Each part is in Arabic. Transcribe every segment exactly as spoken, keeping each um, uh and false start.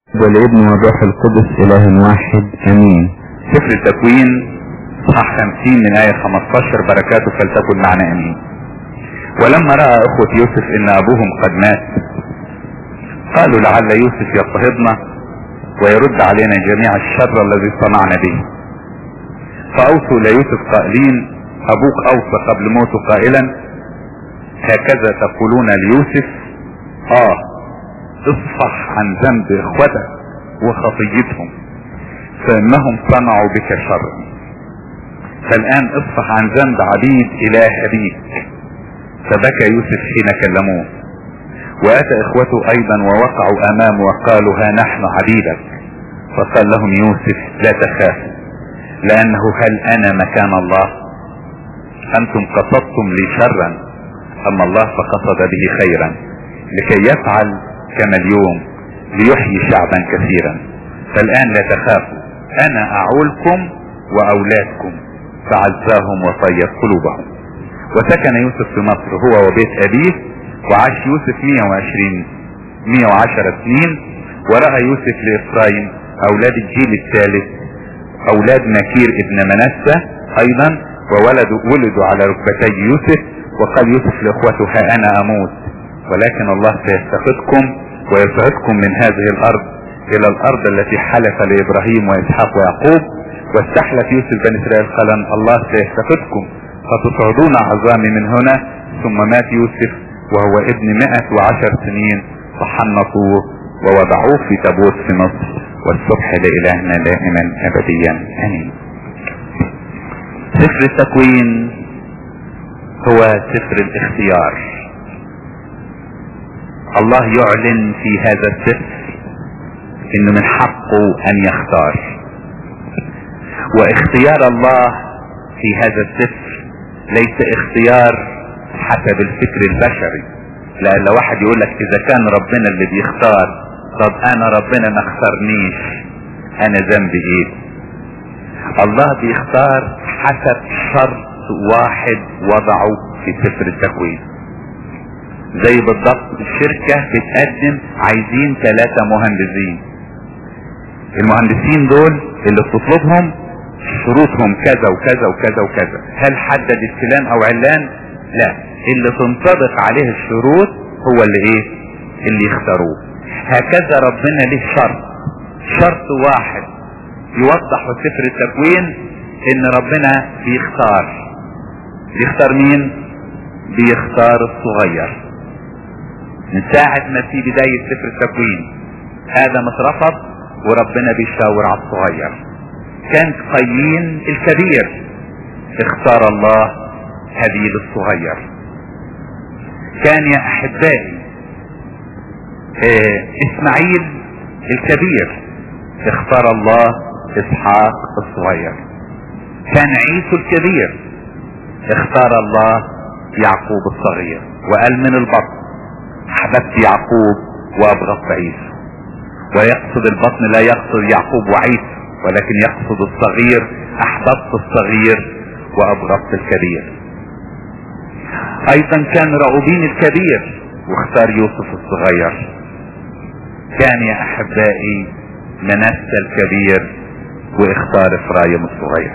والابن والروح القدس اله واحد امين. سفر التكوين صح خمسين من آية خمستاشر بركاته فلتكن معنا امين. ولما رأى اخوة يوسف ان ابوهم قد مات قالوا لعل يوسف يضطهدنا ويرد علينا جميع الشر الذي صنعنا به، فاوصوا ليوسف قائلين ابوك اوصى قبل موته قائلا هكذا تقولون ليوسف اه اصفح عن ذنب اخوتك وخطيتهم فانهم صنعوا بك شر، فالان اصفح عن ذنب عبيد اله ابيك. فبكى يوسف حين كلموه، واتى اخوته ايضا ووقعوا امامه وقالوا ها نحن عبيدك. فقال لهم يوسف لا تخافوا، لانه هل انا مكان الله؟ انتم قصدتم لي شرا، اما الله فقصد به خيرا لكي يفعل كما اليوم ليحيي شعبا كثيرا. فالان لا تخافوا، انا اعولكم واولادكم. فعزاهم وطيب قلوبهم. وسكن يوسف في مصر هو وبيت ابيه، وعاش يوسف مية وعشرين مية وعشرة سنين. ورأى يوسف لإفرايم اولاد الجيل الثالث اولاد مكير ابن منسى ايضا، وولدوا ولدوا على ركبتي يوسف. وقال يوسف لاخوته ها انا اموت، ولكن الله سيستفدكم ويصعدكم من هذه الارض الى الارض التي حلف لابراهيم واسحاق ويعقوب. واستحلف يوسف بن اسرائيل قال الله سيستفدكم فتصعدون عظامي من هنا. ثم مات يوسف وهو ابن مئة وعشر سنين، فحنطوه ووضعوه في تابوت في مصر. والصبح لإلهنا دائما ابديا امين. سفر التكوين هو سفر الاختيار. الله يعلن في هذا السفر انه من حقه ان يختار، واختيار الله في هذا السفر ليس اختيار حسب الفكر البشري. لان لو واحد يقول لك اذا كان ربنا اللي بيختار، طب انا ربنا ما اختارنيش، انا ذنبي ايه؟ الله بيختار حسب شرط واحد وضعه في سفر التكوين. زي بالضبط الشركة بتقدم عايزين ثلاثة مهندسين، المهندسين دول اللي بتطلبهم شروطهم كذا وكذا وكذا وكذا. هل حدد فلان او علان؟ لا، اللي تنطبق عليه الشروط هو اللي ايه؟ اللي يختاروه. هكذا ربنا له شرط شرط واحد يوضح في سفر التكوين ان ربنا بيختار. بيختار مين؟ بيختار الصغير. من ساعة ما في بداية سفر التكوين ادم اترفض وربنا بيشاور على الصغير. كان قايين الكبير، اختار الله هابيل الصغير. كان يا احبائي اه اسماعيل الكبير، اختار الله اسحاق الصغير. كان عيسو الكبير، اختار الله يعقوب الصغير. وقال من البطن احببت يعقوب وابغضت عيسو. ويقصد البطن لا يقصد يعقوب وعيسو، ولكن يقصد الصغير. احببت الصغير وابغضت الكبير. ايضا كان راؤوبين الكبير واختار يوسف الصغير. كان يا احبائي منسى الكبير واختار افرايم الصغير.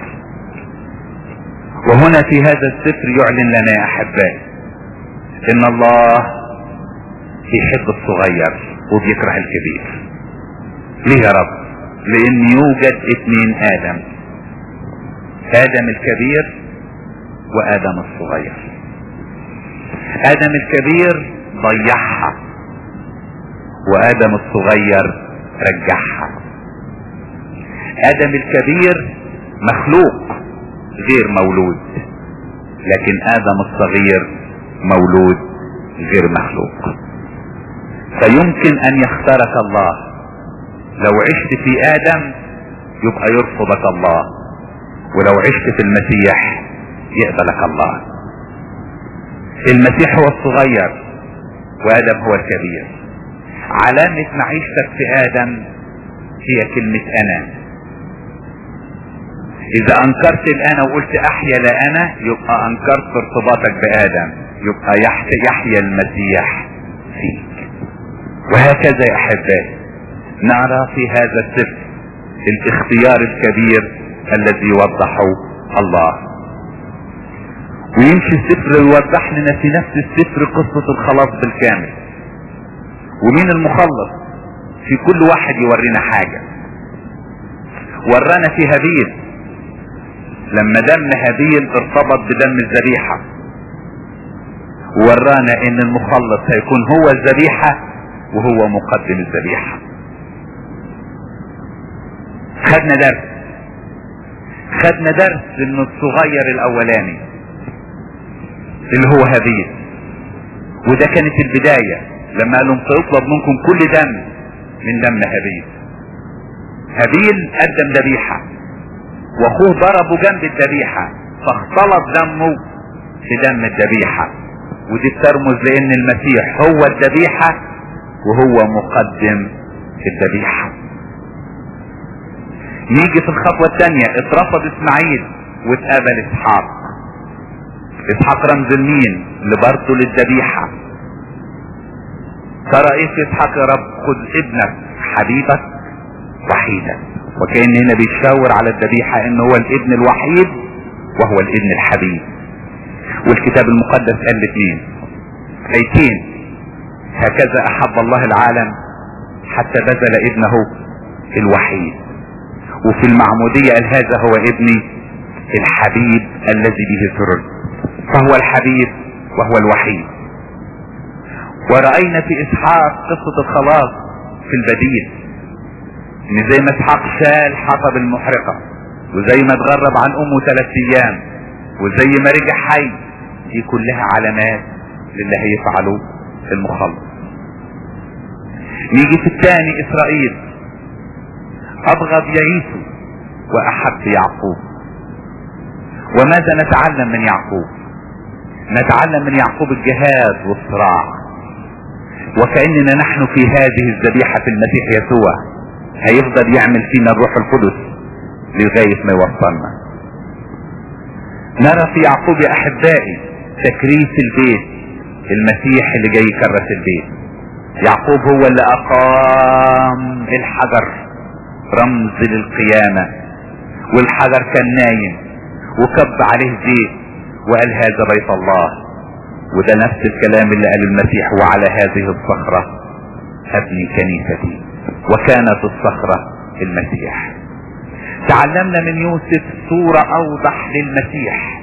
وهنا في هذا السفر يعلن لنا يا احبائي ان الله يحب الصغير وبيكره الكبير. ليه يا رب؟ لان يوجد اثنين ادم، ادم الكبير وادم الصغير. ادم الكبير ضيعها وادم الصغير رجعها. ادم الكبير مخلوق غير مولود، لكن ادم الصغير مولود غير مخلوق. فيمكن ان يختارك الله. لو عشت في ادم يبقى يرفضك الله، ولو عشت في المسيح يقبلك الله. المسيح هو الصغير وادم هو الكبير. علامة معيشتك في ادم هي كلمة انا. اذا انكرت الانا وقلت احيا لا انا، يبقى انكرت ارتباطك بادم، يبقى يحيا المسيح فيك. وهكذا يا احبائي نرى في هذا السفر الاختيار الكبير الذي وضحه الله. ويمشي السفر يوضح لنا في نفس السفر قصة الخلاص بالكامل، ومين المخلص في كل واحد يورينا حاجة. ورانا في هابيل لما دم هابيل ارتبط بدم الذبيحة، ورانا ان المخلص هيكون هو الذبيحة وهو مقدم الذبيحة. خدنا درس خدنا درس انه الصغير الاولاني اللي هو هابيل، وده كانت البداية لما قالوا سيطلب منكم كل دم من دم هابيل. هابيل قدم ذبيحة واخوه ضربه جنب الذبيحة فاختلط دمه في دم الذبيحة، ودي بترمز لان المسيح هو الذبيحة وهو مقدم الذبيحة. نيجي في الخطوة الثانية، اترفض اسماعيل واتقبل اسحاق. اسحاق رمز المين اللي برضه للذبيحة. ترى ايه في اسحاق؟ يا رب خذ ابنك حبيبك وحيدا، وكأن هنا بيشاور على الذبيحة ان هو الابن الوحيد وهو الابن الحبيب. والكتاب المقدس قال الاثنين ايتين، هكذا احب الله العالم حتى بذل ابنه الوحيد. وفي المعمودية قال هذا هو ابني الحبيب الذي به سررت، فهو الحبيب وهو الوحيد. ورأينا في اسحاق قصة الخلاص في البديل، ان زي ما اسحاق شال حطب المحرقة، وزي ما اتغرب عن امه ثلاث ايام، وزي ما رجع حي، دي كلها علامات للي هيفعله المخلص. نيجي في الثاني اسرائيل، ابغض يعيسو واحب يعقوب. وماذا نتعلم من يعقوب؟ نتعلم من يعقوب الجهاد والصراع، وكأننا نحن في هذه الذبيحة في المسيح يسوع هيفضل يعمل فينا الروح القدس لغاية ما يوصلنا. نرى في يعقوب يا احبائي تكريس البيت، المسيح اللي جاي يكرس البيت. يعقوب هو اللي اقام الحجر رمز للقيامة، والحجر كان نايم وكب عليه زيت وقال هذا بيت الله. وده نفس الكلام اللي قال المسيح وعلى هذه الصخرة ابني كنيستي، وكانت الصخرة المسيح. تعلمنا من يوسف صورة اوضح للمسيح،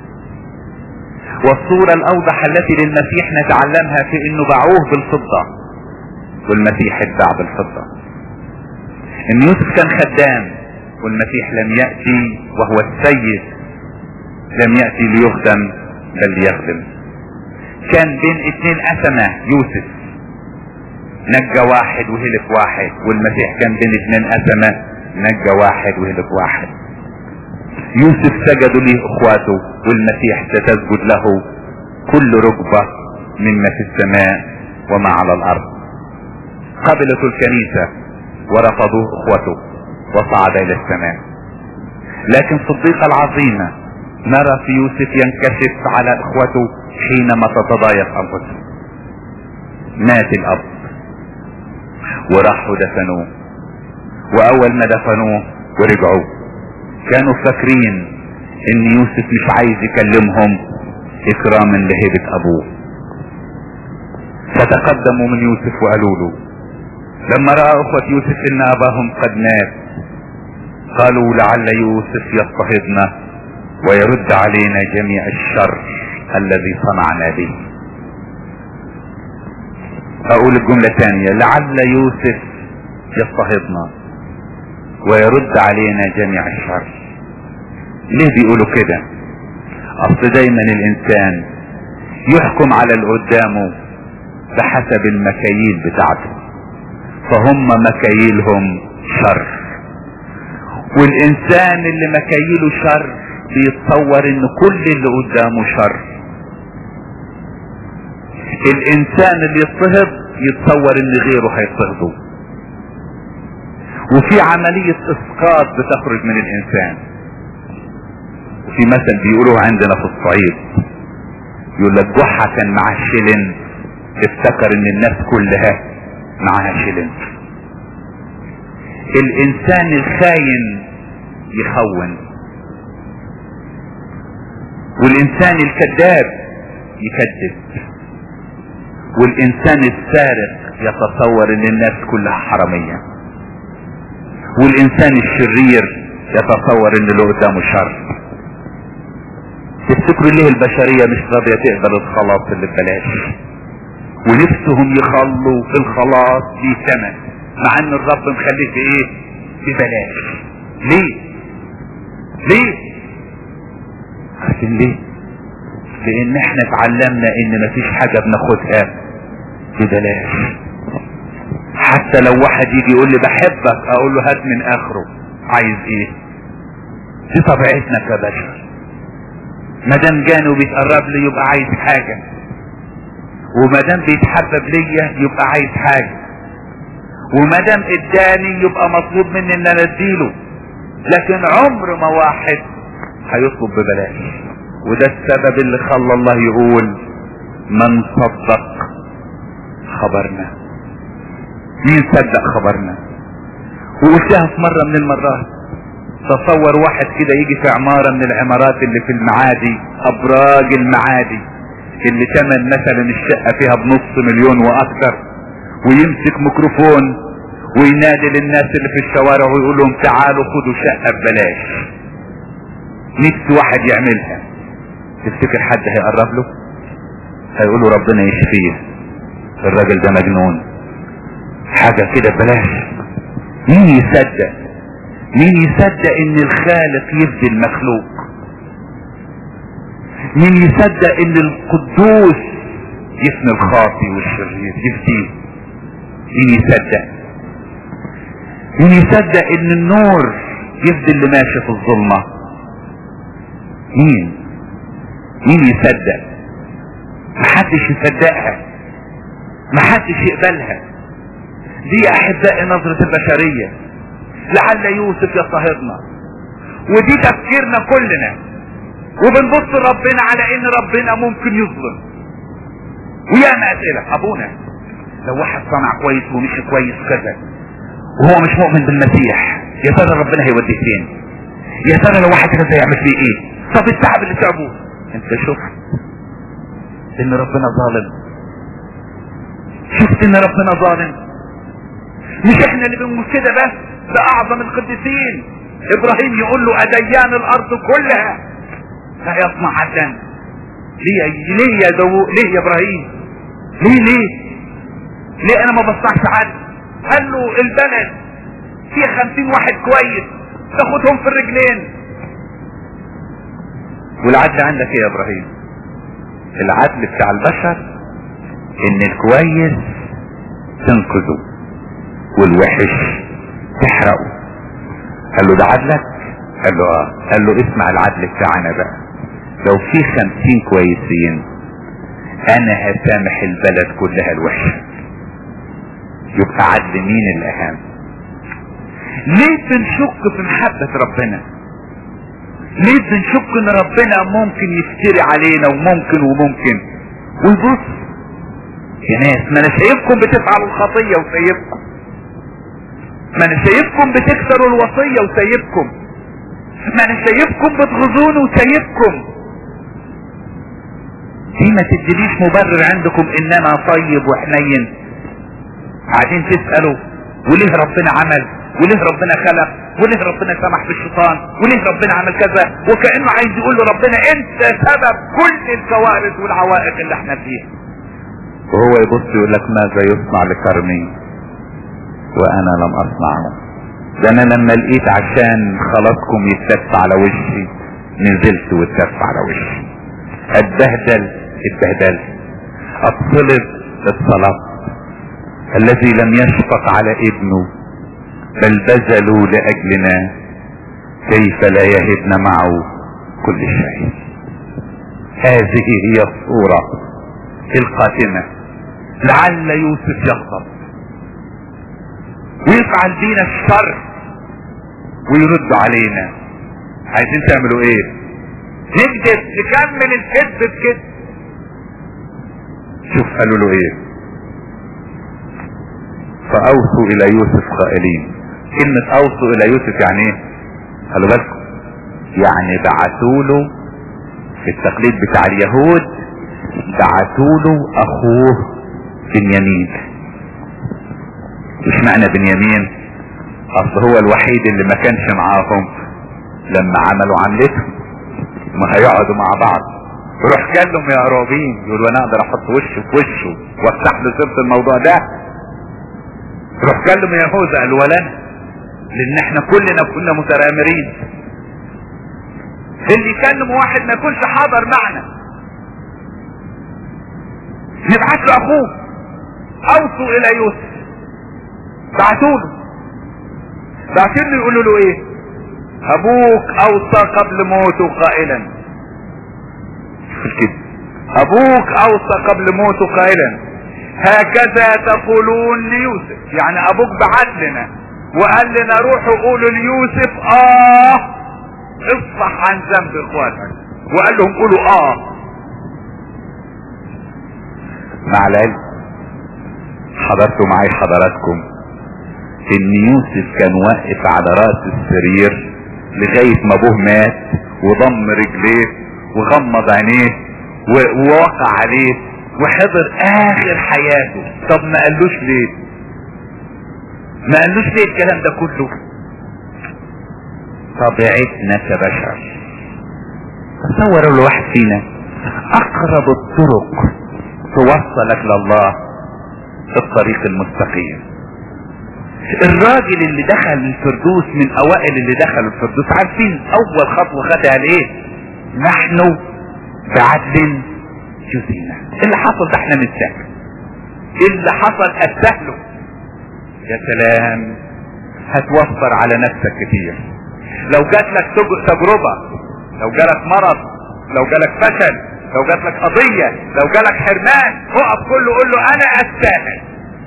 والصورة الاوضح التي للمسيح نتعلمها في انه باعوه بالفضة والمسيح اتباع بالفضة. ان يوسف كان خدام والمسيح لم يأتي وهو السيد، لم يأتي ليخدم بل ليخدم. كان بين اتنين اسمة يوسف، نجى واحد وهلك واحد، والمسيح كان بين اتنين اسمة نجى واحد وهلك واحد. يوسف سجدوا ليه اخواته، والمسيح ستسجد له كل ركبة مما في السماء وما على الارض. قبلته الكنيسة ورفضوه اخوته وصعد الى السماء. لكن في الضيقة العظيمة نرى في يوسف ينكشف على اخوته حينما تتضايق انفسهم. مات الاب وراحوا دفنوه، واول ما دفنوه ورجعوا كانوا فاكرين ان يوسف مش عايز يكلمهم اكراما لهيبة ابوه، فتقدموا من يوسف وقالوا له لما رأى اخوة يوسف ان اباهم قد مات قالوا لعل يوسف يضطهدنا ويرد علينا جميع الشر الذي صنعنا به. اقول الجملة الثانية، لعل يوسف يضطهدنا ويرد علينا جميع الشر. ليه بيقولوا كده؟ اصل دايما الانسان يحكم على اللي قدامه بحسب المكاييل بتاعته، فهم مكاييلهم شر، والانسان اللي مكاييله شر بيتصور ان كل اللي قدامه شر. الانسان اللي يضطهد يتصور ان غيره هيضطهده، وفي عملية اسقاط بتخرج من الانسان. وفي مثل بيقولوه عندنا في الصعيد، يقول لك جحا كان معاه شلن افتكر ان الناس كلها معاها شلن. الانسان الخاين يخون، والانسان الكذاب يكذب، والانسان السارق يتصور ان الناس كلها حرامية، والانسان الشرير يتصور ان اللي قدامه شر. تفتكروا ليه البشرية مش راضية تقبل الخلاص اللي ببلاش، ونفسهم يخلوا الخلاص ليه ثمن، مع ان الرب مخليه ايه؟ ببلاش. ليه؟ ليه؟ عارفين ليه؟ لان احنا اتعلمنا ان مفيش حاجة بناخدها ببلاش. حتى لو واحد يجي يقول لي بحبك اقول له هات من اخره. عايز ايه؟ دي طبيعتنا كبشر. مادام جاني وبيتقرب لي يبقى عايز حاجة، ومادام بيتحبب ليا يبقى عايز حاجة، ومادام اداني يبقى مطلوب مني ان انا اديله. لكن عمر ما واحد هيطلب ببلاش. وده السبب اللي خلى الله يقول من صدق خبرنا. مين صدق خبرنا؟ وقلتها في مرة من المرات. تصور واحد كده يجي في عمارة من العمارات اللي في المعادي، ابراج المعادي اللي تمن مثلا الشقة فيها بنص مليون واكثر، ويمسك ميكروفون وينادي للناس اللي في الشوارع ويقول لهم تعالوا خدوا شقة ببلاش. نفس واحد يعملها، تفتكر حد هيقرب له؟ هيقولوا ربنا يشفيه، الراجل ده مجنون، حاجة كده ببلاش. مين يصدق؟ مين يصدق ان الخالق يفدي المخلوق؟ مين يصدق ان القدوس يفني الخاطي والشرير يفديه؟ مين يصدق؟ مين يصدق ان النور يفدي اللي ماشي في الظلمة؟ مين؟ مين يصدق؟ محدش يصدقها، محدش يقبلها. دي احبائي نظرة البشرية. لعل يوسف يضطهدنا، ودي تفكيرنا كلنا، وبنبص ربنا على ان ربنا ممكن يظلم. ويانا اسئلة ابونا لو واحد صنع كويس ومشي كويس كذا وهو مش مؤمن بالمسيح، يا ترى ربنا هيوديه فين؟ يا ترى لو واحد كذا يعمل فيه ايه؟ طب التعب اللي تعبوه. انت شفت ان ربنا ظالم؟ شفت ان ربنا ظالم؟ مش احنا اللي بنقول كده بس، ده اعظم القديسين ابراهيم يقول له اديان الارض كلها فيصنع عدن. ليه ليه يا دو ليه يا ابراهيم؟ ليه ليه ليه انا ما بصنعش عدل؟ قال له البلد فيها خمسين واحد كويس تاخدهم في الرجلين. والعدل عندك ايه يا ابراهيم؟ العدل بتاع البشر ان الكويس تنقذه والوحش تحرقه. قال له ده عدلك؟ قال له اه. قال له اسمع العدل بتاعنا بقى، لو في خمسين كويسين انا هسامح البلد كلها الوحشة. يبقى عدل مين الاهم؟ ليه بنشك في محبة ربنا؟ ليه بنشك ان ربنا ممكن يفتري علينا وممكن وممكن ويبص يا ناس؟ ما انا شايفكم بتفعلوا الخطية وسايبكم، ما انا شايفكم بتكسروا الوصية وسايبكم، ما انا شايفكم بتغزوني وسايبكم. دي ما تدليش مبرر عندكم ان انا طيب وحنين. قاعدين تسألوا وليه ربنا عمل، وليه ربنا خلق، وليه ربنا سمح بالشيطان، وليه ربنا عمل كذا، وكأنه عايز يقول له ربنا انت سبب كل الكوارث والعوائق اللي احنا فيها. وهو يبص يقول لك ماذا يصنع لكرمي وانا لم اصنعه؟ ده انا لما لقيت عشان خلاصكم يتلف على وشي نزلت واتلف على وشي، اتبهدل اتبهدلت، اتصلب اتصلبت. الذي لم يشفق على ابنه بل بذلوا لاجلنا كيف لا يهبنا معه كل شيء. هذه هي الصورة القاتمة. لعل يوسف يغضب ويفعل بينا الشر ويرد علينا. عايزين تعملوا ايه؟ نكذب، نكمل الكذب بكذب. شوف قالوا له ايه؟ فاوصوا الى يوسف قائلين كلمة اوصوا الى يوسف يعني ايه؟ خلوا بالكم، يعني بعتوا له في التقليد بتاع اليهود، بعتوا له اخوه بنيامين. مش معنى بنيامين اصل هو الوحيد اللي ما كانش معاهم لما عملوا عملتهم، ما هيقعدوا مع بعض. روح كلم يا روبين، يقول انا اقدر احط وشه في وشه وافتح له سيره الموضوع ده. روح كلم يا يهوذا، قال ولا انا، لان احنا كلنا كنا متآمرين. اللي يكلم واحد ما يكونش حاضر معنا نبعت له اخوه. اوصوا الى يوسف، بعتوا له بعتوا له يقولوا له ايه؟ ابوك اوصى قبل موته قائلا، كده ابوك اوصى قبل موته قائلا هكذا تقولون ليوسف، يعني ابوك بعت لنا وقال لنا روحوا قولوا ليوسف اه اصفح عن ذنب اخواتك، وقال لهم قولوا اه. مع العلم حضرتوا معي حضراتكم ان يوسف كان واقف على راس السرير لغاية ما ابوه مات، وضم رجليه وغمض عينيه ووقع عليه وحضر اخر حياته. طب ما قالوش ليه؟ ما قالوش ليه الكلام ده كله؟ طبيعتنا كبشر، تصوروا الواحد فينا اقرب الطرق توصلك لله الطريق المستقيم. الراجل اللي دخل الفردوس من اوائل اللي دخلوا الفردوس، عارفين اول خطوة خدها الايه؟ نحن بعدل جزينا. اللي حصل ده احنا نستاهل، اللي حصل استاهله. يا سلام، هتوفر على نفسك كتير. لو جات لك تجربة، لو جالك مرض، لو جالك فشل، لو جات لك قضية، لو جالك حرمان، اقف كله قول له انا استاهل،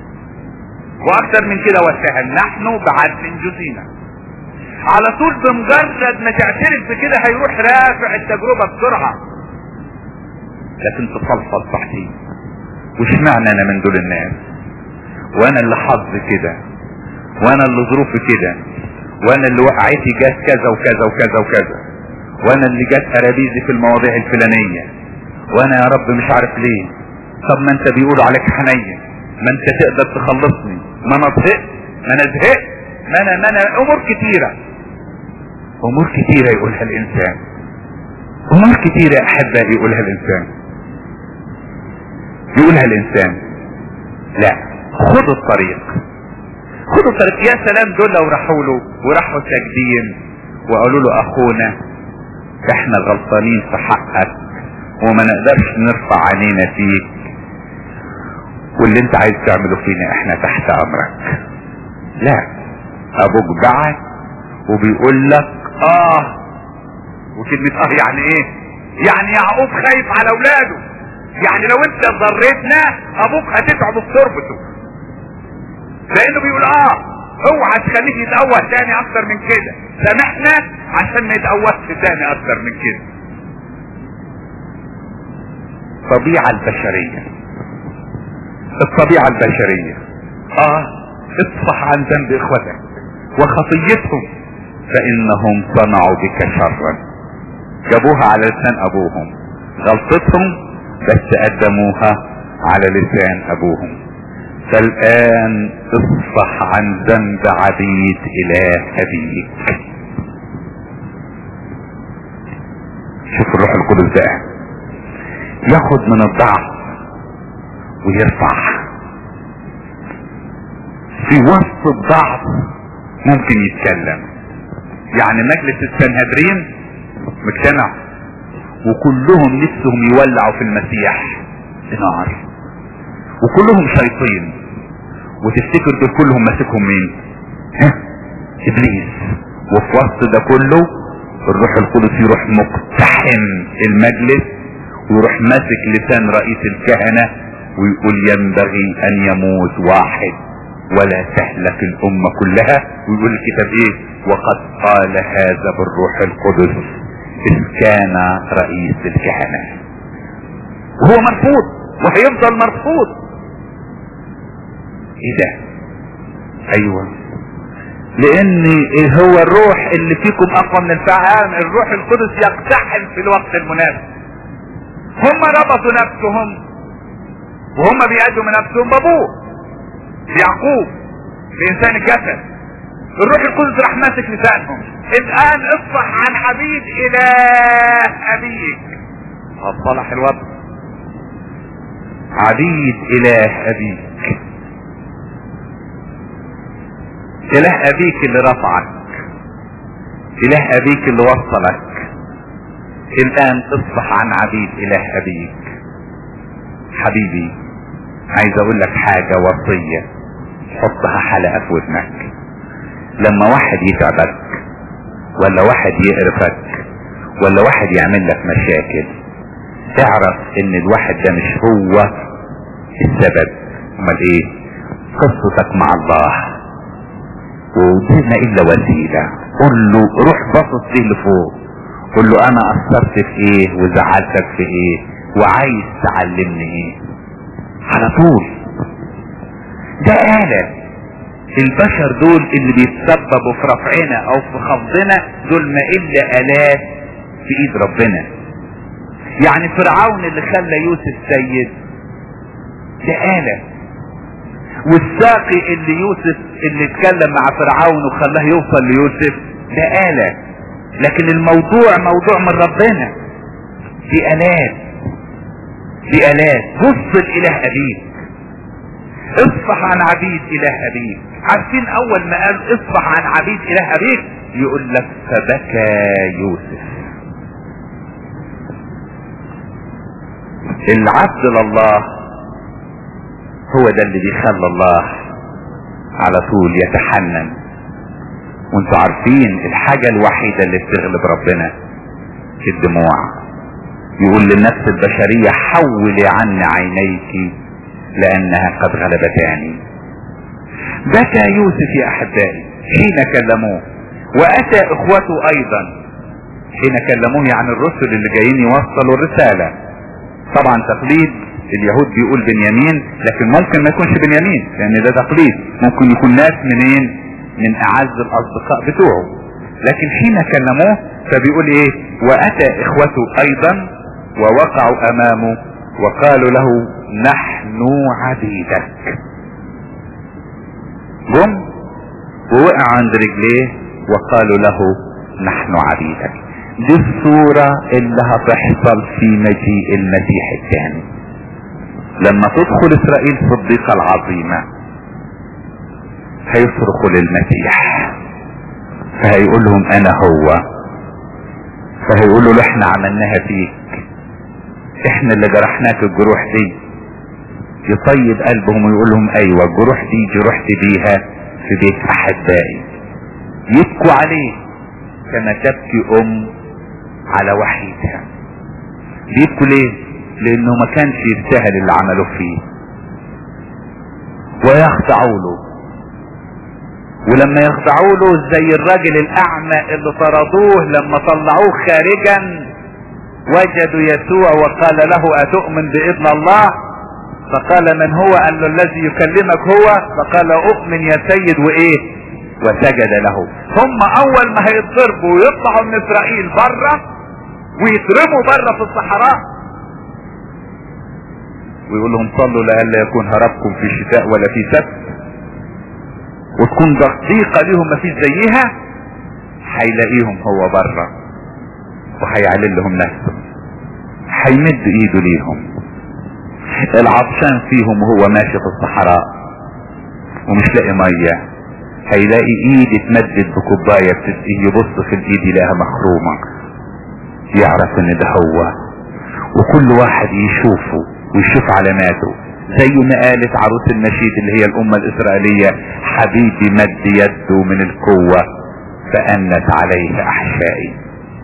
واكثر من كده واستاهل. نحن بعدل جزينا. على طول بمجرد ما تعترف بكده هيروح رافع التجربة بسرعة. لكن تفلفل تحتيه، وش معنى انا من دول الناس، وانا اللي حظي كده، وانا اللي ظروفي كده، وانا اللي وقعتي جات كذا وكذا وكذا وكذا، وانا اللي جات ارابيزي في المواضيع الفلانية، وانا يا رب مش عارف ليه. طب ما انت بيقولوا عليك حنين، ما انت تقدر تخلصني، ما انا زهقت، ما انا زهقت، ما انا ما انا امور كتيرة، امور كتيرة يقولها الانسان، امور كتيرة يا احبائي يقولها الانسان يقولها الانسان لا، خدوا الطريق، خدوا الطريق. يا سلام دول لو راحوا له وراحوا ساجدين وقالوا له اخونا احنا غلطانين في حقك وما نقدرش نرفع عينينا فيك، واللي انت عايز تعمله فينا احنا تحت امرك. لا، ابوك بعت وبيقول لك اه، وكلمة اه يعني ايه؟ يعني يعقوب خايف على اولاده، يعني لو انت ضريتنا ابوك هتتعب في تربته، لانه بيقول اه اوعى تخليه يتقوى تاني اكتر من كده، سامحنا عشان ما يتقوىش تاني اكتر من كده. الطبيعة البشرية، الطبيعة البشرية اه اصفح عن ذنب اخوتك وخطيتهم فانهم صنعوا بك شرا. جابوها على لسان ابوهم، غلطتهم بس قدموها على لسان ابوهم. فالان اصفح عن ذنب عبيد اله ابيك. شوف الروح القدس ده ياخد من الضعف ويرفع. في وسط الضعف ممكن يتكلم. يعني مجلس السنهدرين مجتمع وكلهم نفسهم يولعوا في المسيح نار، وكلهم شياطين، وتفتكر دول كلهم ماسكهم مين؟ ها؟ ابليس. وفي وسط ده كله الروح القدس يروح مقتحم المجلس ويروح ماسك لسان رئيس الكهنة ويقول ينبغي ان يموت واحد ولا تهلك الامة كلها. ويقول الكتاب ايه؟ وقد قال هذا بالروح القدس اذ كان رئيس الكهنة. وهو مرفوض وهيفضل مرفوض. ايه ده؟ ايوه، لان هو الروح اللي فيكم اقوى من الفعال. الروح القدس يقتحم في الوقت المناسب. هم ربطوا نفسهم وهم بيقدموا نفسهم بابوه يعقوب بانسان الجسد. الروح القدس راح ماسك لسانهم. الان اصفح عن عبيد اله ابيك. صلح الوضع. عبيد اله ابيك. اله ابيك اللي رفعك، اله ابيك اللي وصلك. الان اصفح عن عبيد اله ابيك. حبيبي عايز اقول لك حاجة وصية حطها حلقة في ودنك. لما واحد يتعبك ولا واحد يقرفك ولا واحد يعمل لك مشاكل، اعرف ان الواحد ده مش هو السبب. امال ايه؟ قصتك مع الله، ودي ما الا وسيلة. قل له روح باصص ليه لفوق، قل له انا اثرت في ايه وزعلتك في ايه وعايز تعلمني ايه. على طول. ده آلة. البشر دول اللي بيتسببوا في رفعنا او في خفضنا دول ما الا آلات في ايد ربنا. يعني فرعون اللي خلى يوسف سيد ده آلة، والساقي اللي يوسف اللي اتكلم مع فرعون وخلاه يوصل ليوسف ده آلة. لكن الموضوع موضوع من ربنا. دي آلات، دي آلات. بص الإله أبيك، اصفح عن عبيد إله أبيك. عارفين أول ما قال اصفح عن عبيد إله أبيك يقول لك فبكى يوسف. العبد لله هو ده اللي بيخلى الله على طول يتحنن. وانتوا عارفين الحاجة الوحيدة اللي بتغلب ربنا الدموع. يقول للنفس البشرية حولي عن عينيك لانها قد غلبتاني. بكى يوسف يا احبائي حين كلموه، واتى اخوته ايضا حين كلموه، يعني الرسل اللي جايين يوصلوا الرسالة. طبعا تقليد اليهود بيقول بنيامين، لكن ممكن ما يكونش بنيامين لان ده تقليد. ممكن يكون ناس منين؟ من اعز الاصدقاء بتوعه. لكن حين كلموه فبيقول ايه؟ واتى اخوته ايضا ووقعوا امامه وقالوا له نحن عبيدك. جم ووقع عند رجليه وقالوا له نحن عبيدك. دي الصورة اللي هتحصل في مجيء المسيح الثاني. لما تدخل اسرائيل في الضيقة العظيمة هيصرخوا للمسيح فهيقول لهم انا هو، فهيقولوا له احنا عملناها فيك، احنا اللي جرحناك الجروح دي. يطيب قلبهم ويقول لهم ايوه الجروح دي جرحت بيها في بيت احبائي. يبكوا عليه كما تبكي ام على وحيدها. بيبكوا ليه؟ لانه ما كانش يستاهل اللي عملوه فيه. ويخضعوا له، ولما يخضعوا له زي الراجل الاعمى اللي طردوه لما طلعوه خارجا وجدوا يسوع وقال له اتؤمن بابن الله؟ فقال من هو؟ قال له الذي يكلمك هو. فقال اؤمن يا سيد وايه؟ وسجد له. هم اول ما هيتضربوا ويطلعوا من اسرائيل بره ويترموا بره في الصحراء ويقول لهم صلوا لئلا يكون هربكم في شتاء ولا في سبت، وتكون ضيقة ليهم ما فيش زيها، هيلاقيهم هو بره وهيعلن لهم نفسه، هيمد ايده ليهم. العطشان فيهم وهو ماشي في الصحراء ومش لاقي ميه، هيلاقي ايد اتمدد بكوبايه بتسقيه، يبص في الايد يلاقيها مخرومه، يعرف ان ده هو. وكل واحد يشوفه ويشوف علاماته زي ما قالت عروس النشيد اللي هي الامه الاسرائيليه حبيبي مد يده من القوه فانت عليه احشائي.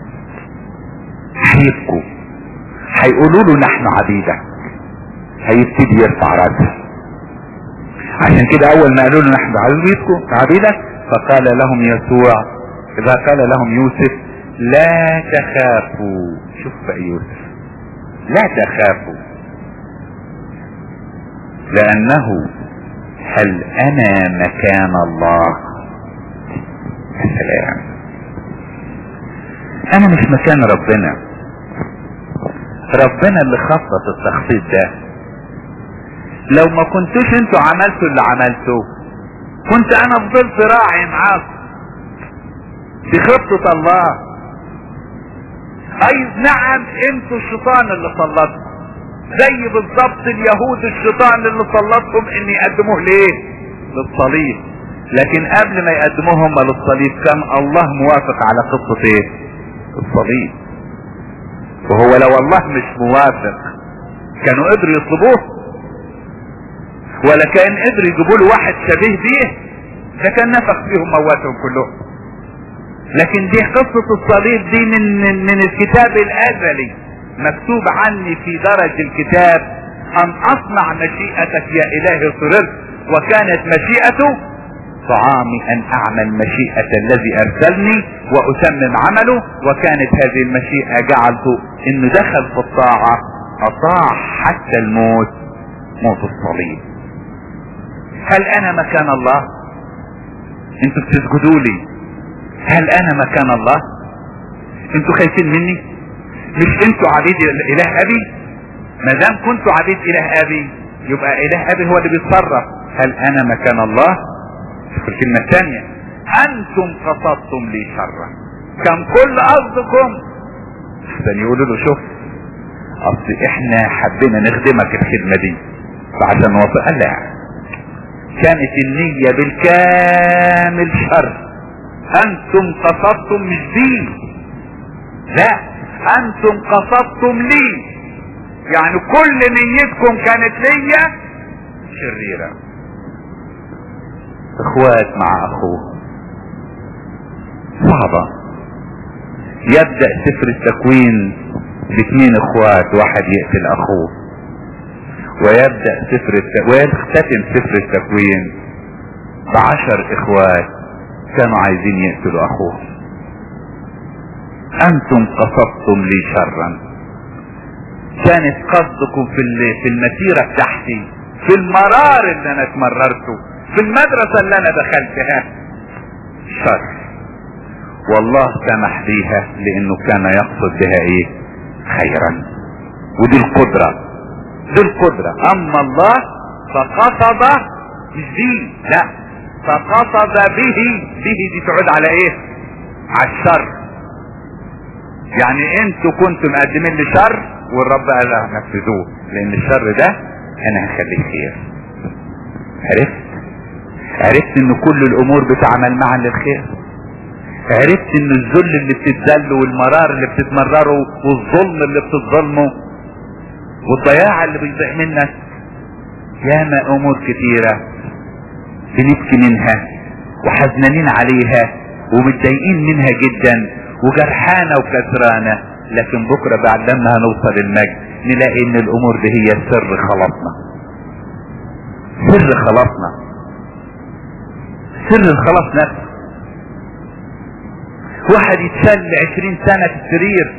هيبكوا، هيقولوا له نحن عبيدك، هيبتدي يرفع راسه. عشان كده اول ما قالوا له نحن عبيدكم عبيدك فقال لهم يسوع، اذا قال لهم يوسف لا تخافوا. شوف بقى يوسف، لا تخافوا لانه هل انا مكان الله؟ سلام. انا مش مكان ربنا، ربنا اللي خطط التخطيط ده. لو ما كنتوش انتوا عملتوا اللي عملتوه كنت انا فضلت راعي معاكم. دي خطة الله. اي نعم انتوا الشيطان اللي سلطكم، زي بالظبط اليهود الشيطان اللي سلطهم ان يقدموه ليه؟ للصليب. لكن قبل ما يقدموه هم للصليب كان الله موافق على قصة ايه؟ الصليب. وهو لو الله مش موافق كانوا قدروا يطلبوه، ولا كان قدروا يجيبوا له واحد شبيه بيه، ده كان نفخ فيهم مواتهم كلهم. لكن دي قصة الصليب دي من من الكتاب الازلي، مكتوب عني في درج الكتاب ان اصنع مشيئتك يا الهي سررت، وكانت مشيئته طعامي ان اعمل مشيئة الذي ارسلني واتمم عمله. وكانت هذه المشيئة جعلته انه دخل في الطاعة، اطاع حتى الموت، موت الصليب. هل انا مكان الله؟ انتوا بتسجدوا لي، هل انا مكان الله؟ انتوا خايفين مني؟ مش انتوا عبيد اله ابي؟ ما دام كنتوا عبيد اله ابي يبقى اله ابي هو اللي بيتصرف. هل انا مكان الله؟ في الكلمة الثانية انتم قصدتم لي شرا، كان كل قصدكم عشان يقولوا له شوف اصل احنا حبينا نخدمك الخدمة دي فعشان نوصل. قال لا، كانت النية بالكامل شر. انتم قصدتم مش دي، لا انتم قصدتم لي، يعني كل نيتكم كانت ليا شريرة. اخوات مع اخوه صعبة. يبدأ سفر التكوين باثنين اخوات، واحد يقتل اخوه، ويبدأ سفر الت... ويختتم سفر التكوين بعشر اخوات كانوا عايزين يقتلوا اخوهم. انتم قصدتم لي شرا. كانت قصدكم في في المسيرة بتاعتي، في المرار اللي انا اتمررته، في المدرسة اللي انا دخلتها شر، والله سمح بيها لانه كان يقصد بها ايه؟ خيرا. ودي القدرة، دي القدرة. اما الله فقصد مش دي، لا فقصد به. به دي تعود على ايه؟ على الشر. يعني انتوا كنتوا مقدمين لي شر والرب قال نفذوه، لان الشر ده انا هخليه خير. عرفت عرفت ان كل الامور بتعمل معا للخير. عرفت ان الذل اللي بتتذل والمرار اللي بتتمرره والظلم اللي بتظلمه والضياع اللي بيضيع منك، ياما امور كتيرة بنبكي منها وحزنانين عليها ومتضايقين منها جدا وجرحانة وكسرانة، لكن بكرة بعد لما هنوصل المجد نلاقي ان الامور دي هي سر خلاصنا. سر خلاصنا، سر الخلاص نفسه. واحد يتشل عشرين سنة في السرير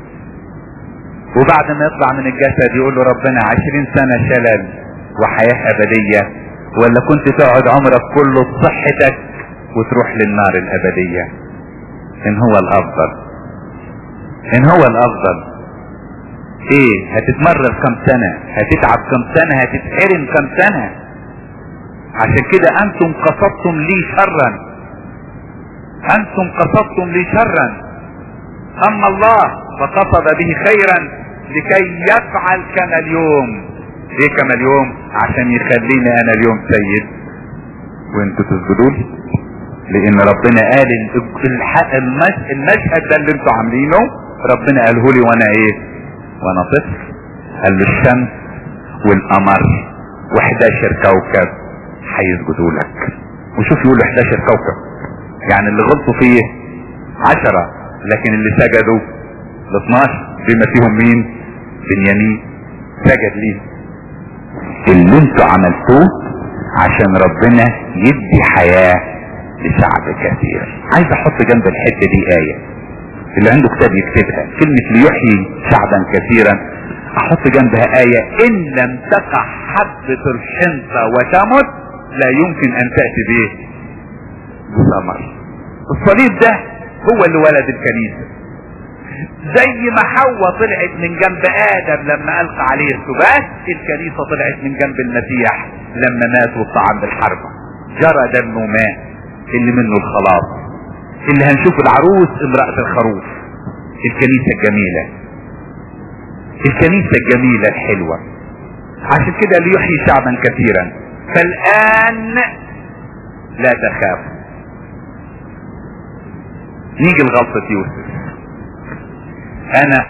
وبعد ما يطلع من الجسد يقول له ربنا عشرين سنة شلل وحياة ابدية، ولا كنت تقعد عمرك كله بصحتك وتروح للنار الابدية؟ ان هو الافضل، ان هو الافضل. ايه هتتمرر كم سنة، هتتعب كم سنة، هتتحرم كم سنة. عشان كده انتم قصدتم لي شرا، انتم قصدتم لي شرا، اما الله فقصد به خيرا لكي يفعل كما اليوم. ليه كما اليوم؟ عشان يخليني انا اليوم سيد وانتوا تسجدوا لي، لان ربنا قال المشهد ده اللي انتوا عاملينه ربنا قاله لي وانا ايه؟ وانا طفل. قال له الشمس والقمر وحداشر كوكب هيسجدوا لك. وشوف يقول له حداشر كوكب، يعني اللي غلطوا فيه عشرة لكن اللي سجدوا ل اثناشر بما فيهم مين؟ بنيامين سجد ليه. اللي انتوا عملتوه عشان ربنا يدي حياة لشعب كثير. عايز احط جنب الحتة دي آية، اللي عنده كتاب يكتبها، كلمة ليحيي شعبا كثيرا. احط جنبها آية ان لم تقع حبة الحنطة وتمت لا يمكن ان تأتي به بثمر. الصليب ده هو اللي ولد الكنيسة. زي ما حواء طلعت من جنب ادم لما القى عليه السبات، الكنيسة طلعت من جنب المسيح لما مات والطعام بالحربة. جرى دم وماء اللي منه الخلاص، اللي هنشوف العروس امرأة الخروف. الكنيسة الجميلة، الكنيسة الجميلة الحلوة. عشان كده ليحيي شعبا كثيرا. فالآن لا تخافوا. نيجي لغلطة يوسف. انا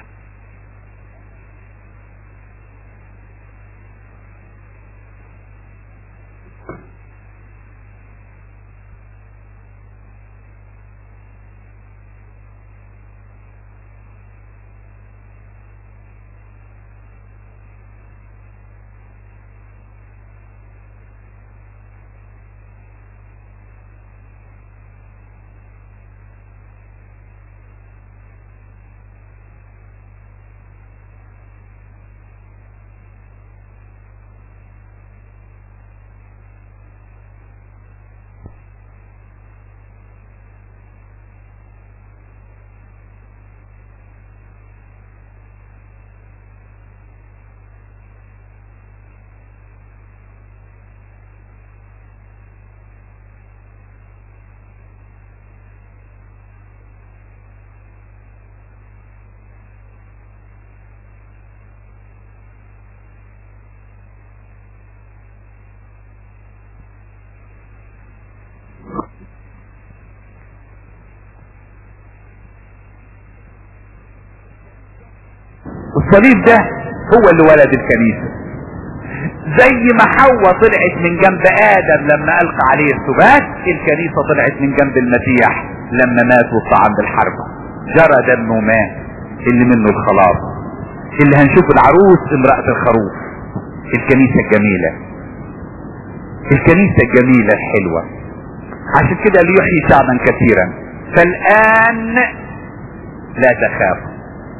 الصليب ده هو اللي ولد الكنيسة. زي ما حواء طلعت من جنب ادم لما القى عليه السبات، الكنيسة طلعت من جنب المسيح لما مات والطعام بالحربة. جرى دم وماء اللي منه الخلاص، اللي هنشوف العروس امرأة الخروف. الكنيسة الجميلة، الكنيسة الجميلة الحلوة. عشان كده ليحيي شعبا كثيرا. فالآن لا تخافوا.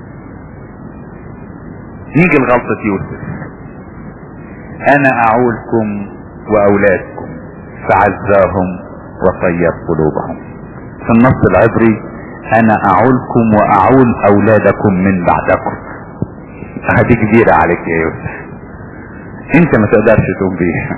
نيجي لغلطة يوسف. انا اعولكم واولادكم فعزاهم وطيب قلوبهم. في النص العبري انا اعولكم واعول اولادكم من بعدكم. هذه كبيرة عليك يا يوسف، انت ما تقدرش تقوم بيها،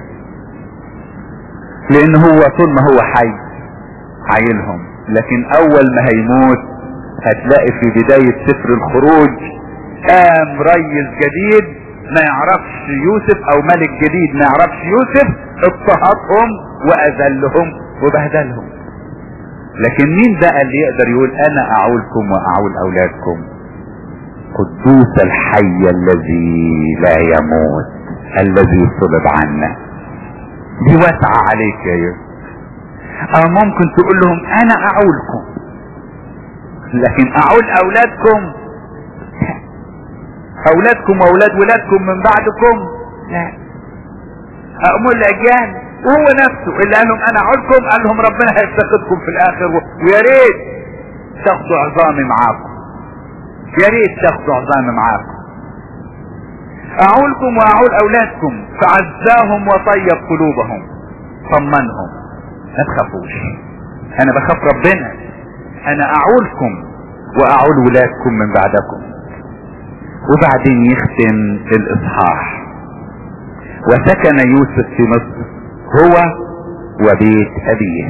لان هو طول ما هو حي عايلهم، لكن اول ما هيموت هتلاقي في بداية سفر الخروج قام ريس جديد ما يعرفش يوسف، او ملك جديد ما يعرفش يوسف، اضطهدهم واذلهم وبهدلهم. لكن مين بقى اللي يقدر يقول انا اعولكم واعول اولادكم؟ قدوس الحي الذي لا يموت الذي صلب عنا. دي واسعة عليك يا يوسف. او ممكن تقول لهم انا اعولكم، لكن اعول اولادكم، اولادكم واولاد ولادكم من بعدكم، لا. اأمر الاجيال، وهو نفسه اللي قال لهم انا اعولكم قال لهم ربنا هيفتقدكم في الاخر، ويا ريت تاخدوا عظامي معاكم، يا ريت تاخدوا عظامي معاكم. اعولكم واعول اولادكم فعزاهم وطيب قلوبهم. طمنهم ما تخافوش، انا بخاف ربنا، انا اعولكم واعول ولادكم من بعدكم. وبعدين يختم الاصحاح. وسكن يوسف في مصر هو وبيت ابيه،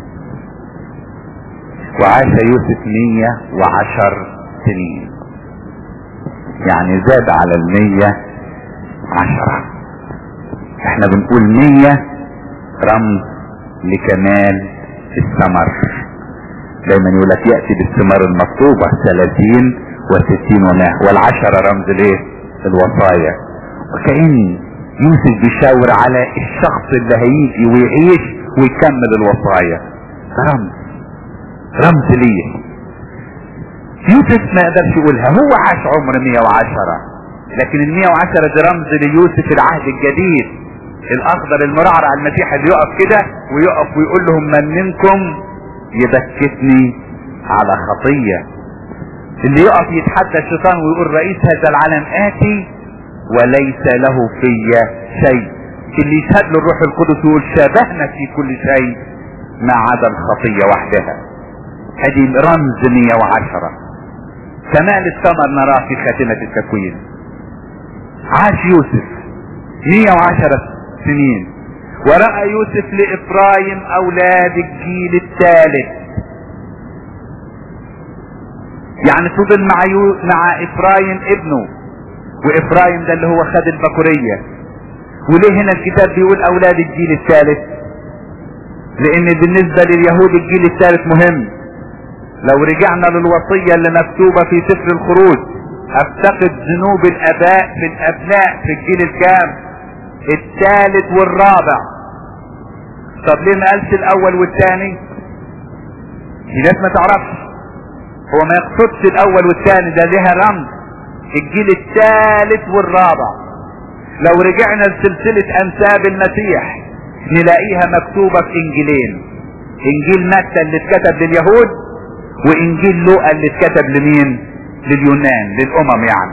وعاش يوسف مية وعشر سنين، يعني زاد على المية عشرة. احنا بنقول مية رمز لكمال الثمر، دايما يقولك يأتي بالثمار المطلوبة ثلاثين وستين ومائة، والعشرة رمز ليه؟ الوصايا. وكأن يوسف بيشاور على الشخص اللي هيجي ويعيش ويكمل الوصايا. رمز رمز ليه. يوسف ما يقدرش يقولها، هو عاش عمر مية وعشرة، لكن المية وعشرة دي رمز ليوسف العهد الجديد الاخضر المرعرع المسيح اللي يقف كده ويقف ويقول لهم من منكم يبكتني على خطية، اللي يقف يتحدى الشيطان ويقول رئيس هذا العالم آتي وليس له في شيء، اللي يشهد له الروح القدس ويقول شابهنا في كل شيء ما عدا الخطية وحدها. ادي رمز مية وعشرة. كمال الثمر نراه في خاتمة التكوين. عاش يوسف مية وعشرة سنين، ورأى يوسف لإفرايم أولاد الجيل الثالث. يعني فضل مع يو... مع إفرايم ابنه، وإفرايم ده اللي هو خد البكورية. وليه هنا الكتاب بيقول أولاد الجيل الثالث؟ لأن بالنسبة لليهود الجيل الثالث مهم. لو رجعنا للوصية اللي مكتوبة في سفر الخروج، افتقد ذنوب الآباء في الأبناء في الجيل الكام؟ الثالث والرابع. طب ليه ما قالش الأول والثاني؟ في ناس ما تعرفش، هو ما يقصدش الأول والثاني، ده ليها رمز الجيل الثالث والرابع. لو رجعنا لسلسلة أنساب المسيح نلاقيها مكتوبة في إنجيلين، إنجيل متى اللي اتكتب لليهود، وإنجيل لوقا اللي اتكتب لمين؟ لليونان، للأمم يعني.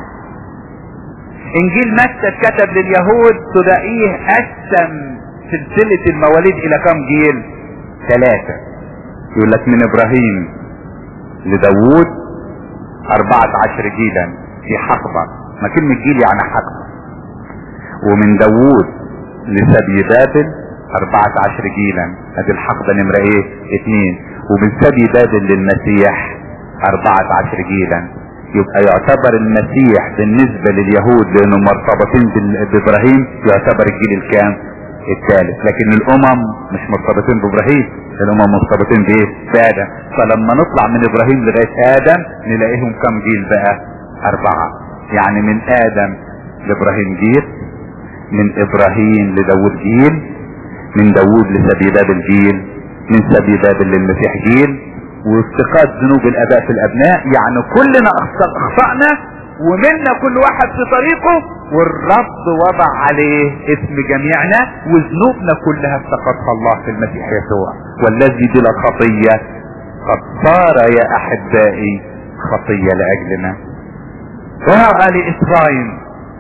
إنجيل متى اتكتب لليهود تلاقيه قسم سلسلة المواليد إلى كم جيل؟ ثلاثة. يقول لك من إبراهيم لداوود أربعة عشر جيلا في حقبة، ما كلمة جيل يعني حقبة. ومن داوود لسبي بابل أربعة عشر جيلا، هذه الحقبة نمرة ايه؟ اثنين. ومن سبي بابل للمسيح أربعة عشر جيلا. يبقى يعتبر المسيح بالنسبة لليهود لأنهم مرتبطين بإبراهيم يعتبر الجيل الكام؟ الثالث. لكن الأمم مش مرتبطين بإبراهيم، الأمم مرتبطين بإيه؟ بآدم. فلما نطلع من إبراهيم لغاية آدم نلاقيهم كم جيل بقى؟ أربعة. يعني من آدم لإبراهيم جيل، من إبراهيم لداود جيل، من داود لسبي بابل جيل، من سبي بابل للمسيح جيل. وافتقاد ذنوب الاباء في الابناء، يعني كلنا اخطأنا ومنا كل واحد في طريقه، والرب وضع عليه اسم جميعنا، وذنوبنا كلها افتقدها الله في المسيح يسوع. والذي بلا خطية قد صار يا احبائي خطية لاجلنا. رأى لإفرايم،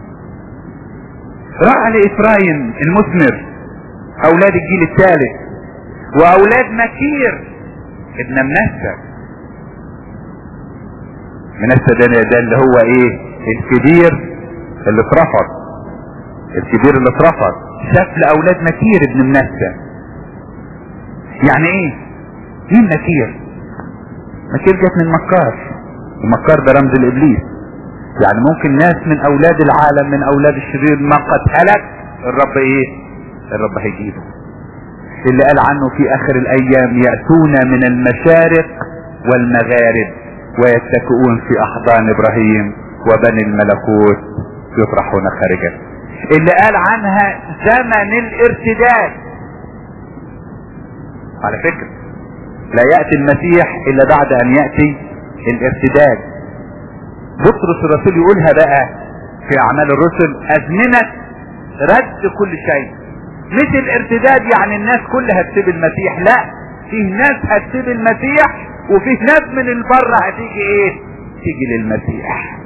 رأى لإفرايم المثمر اولاد الجيل الثالث، واولاد مكير ابن منسى. منسى ده, ده اللي هو ايه؟ الكبير اللي اترفض، الكبير اللي اترفض. شاف لاولاد مكير ابن منسى. يعني ايه؟ مين مكير؟ مكير جت من مكار، ومكار ده رمز الابليس. يعني ممكن ناس من اولاد العالم، من اولاد الشرير ما قد هلك، الرب ايه؟ الرب هيجيبه. اللي قال عنه في اخر الايام يأتون من المشارق والمغارب ويتكئون في احضان ابراهيم وبني الملكوت يطرحون خارجا. اللي قال عنها زمن الارتداد. على فكرة لا يأتي المسيح الا بعد ان يأتي الارتداد. بطرس الرسول يقولها بقى في اعمال الرسل: ازمنة رد كل شيء. مش الارتداد يعني الناس كلها هتسيب المسيح، لا، فيه ناس هتسيب المسيح وفيه ناس من البر هتيجي ايه؟ تيجي للمسيح.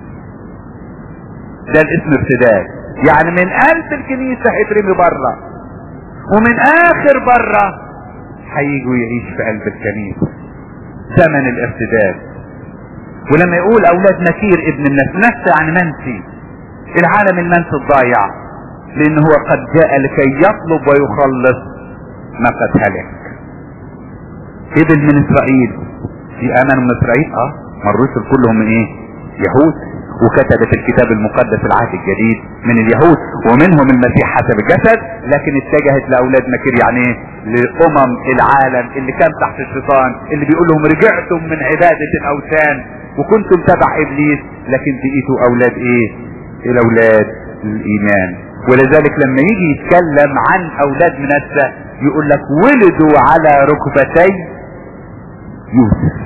ده الاسم ارتداد. يعني من قلب الكنيسة هيترمي بره، ومن اخر بره هيجوا يعيش في قلب الكنيسة. زمن الارتداد. ولما يقول اولاد مكير ابن الناس، نفس يعني منسي، العالم المنسي الضايع، لان هو قد جاء لكي يطلب ويخلص ما قد هلك. ابن من اسرائيل، في امن من اسرائيل، اه ما الرسل كلهم من ايه؟ يهود، وكتبت الكتاب المقدس العهد الجديد من اليهود، ومنهم المسيح حسب الجسد، لكن اتجهت لاولاد مكير. يعني ايه؟ لامم العالم اللي كان تحت الشيطان، اللي بيقول لهم رجعتم من عبادة الاوثان وكنتم تبع ابليس، لكن بقيتوا اولاد ايه؟ الاولاد الايمان. ولذلك لما يجي يتكلم عن اولاد منسى يقول لك ولدوا على ركبتي يوسف.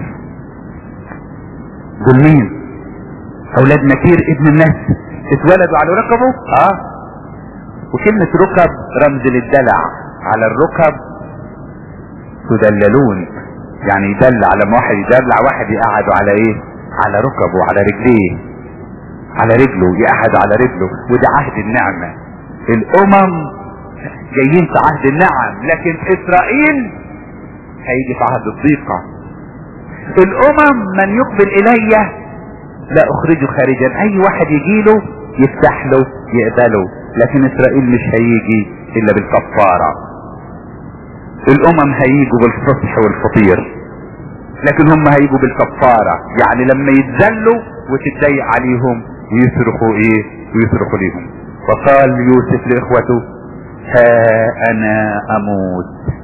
دول مين؟ اولاد مكير ابن منسى اتولدوا على ركبه. اه وكلمة ركب رمز للدلع. على الركب تدللون، يعني يدلع. لما واحد يدلع واحد يقعده على ايه؟ على ركبه، على رجليه، على رجله، يقعد على رجله. وده عهد النعمة. الامم جايين في عهد النعم، لكن اسرائيل هيجي في عهد الضيقة. الامم من يقبل الي لا اخرجه خارجا. اي واحد يجيله يفتح له يقبله، لكن اسرائيل مش هيجي الا بالكفارة. الامم هيجوا بالفصح والفطير، لكن هم هيجوا بالكفارة. يعني لما يتذلوا وتتضايق عليهم ويصرخوا ايه ويصرخوا ليهم. فقال يوسف لاخوته ها انا اموت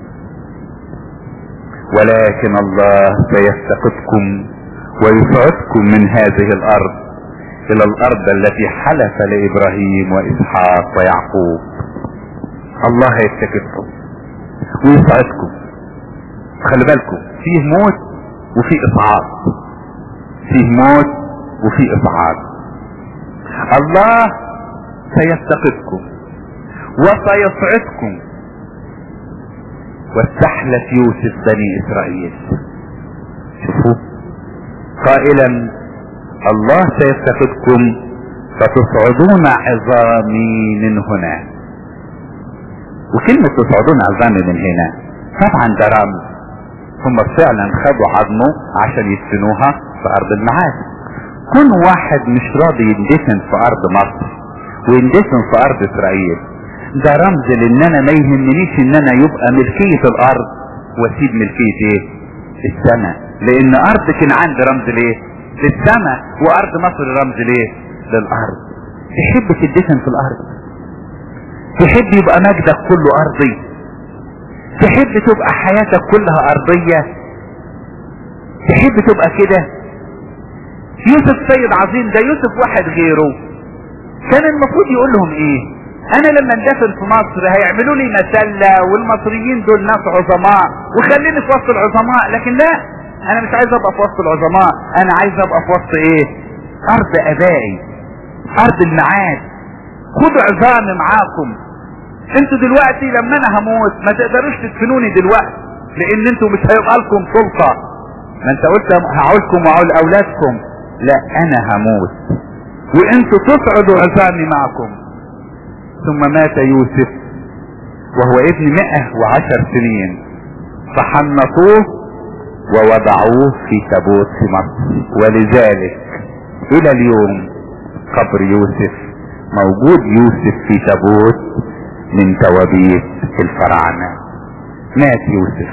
ولكن الله سيفتقدكم ويصعدكم من هذه الارض الى الارض التي حلف لابراهيم واسحاق ويعقوب. الله هيفتقدكم ويصعدكم. خلي بالكم، فيه موت وفيه اصعاد، فيه موت وفيه اصعاد. الله سيفتقدكم وسيصعدكم. واستحلف يوسف بني اسرائيل، شوفوا، قائلا الله سيفتقدكم فتصعدون عظامي من هنا. وكلمة تصعدون عظامي من هنا طبعا ده رمز. هم فعلا خدوا عظمه عشان يدفنوها في ارض المعاد. كل واحد مش راضي يندفن في ارض مصر ويندفن في ارض اسرائيل، ده رمز لان انا ما يهمنيش ان انا يبقى ملكية الارض واسيب ملكية ايه السماء. لان ارض كنعان ده رمز ليه للسماء، وارض مصر رمز ليه للارض. تحب تدفن في الارض؟ تحب يبقى مجدك كله ارضي؟ تحب تبقى حياتك كلها ارضية؟ تحب تبقى كده؟ يوسف سيد عظيم، ده يوسف واحد غيره كان المفروض يقول لهم ايه؟ انا لما اندفن في مصر هيعملوا لي مسلة والمصريين دول ناس عظماء وخليني في وسط العظماء. لكن لا، انا مش عايز ابقى في وسط العظماء، انا عايز ابقى في وسط ايه؟ ارض ابائي، ارض المعاد. خدوا عظامي معاكم. انتوا دلوقتي لما انا هموت ما تقدروش تدفنوني دلوقتي، لان انتوا مش هيبقى لكم سلطة. ما انت قلت هعولكم وعول اولادكم، لا انا هموت وانتوا تصعدوا عظامي معكم. ثم مات يوسف وهو ابن مئة وعشر سنين، فحنطوه ووضعوه في تابوت في مصر. ولذلك الى اليوم قبر يوسف موجود، يوسف في تابوت من توابيت الفراعنة. مات يوسف،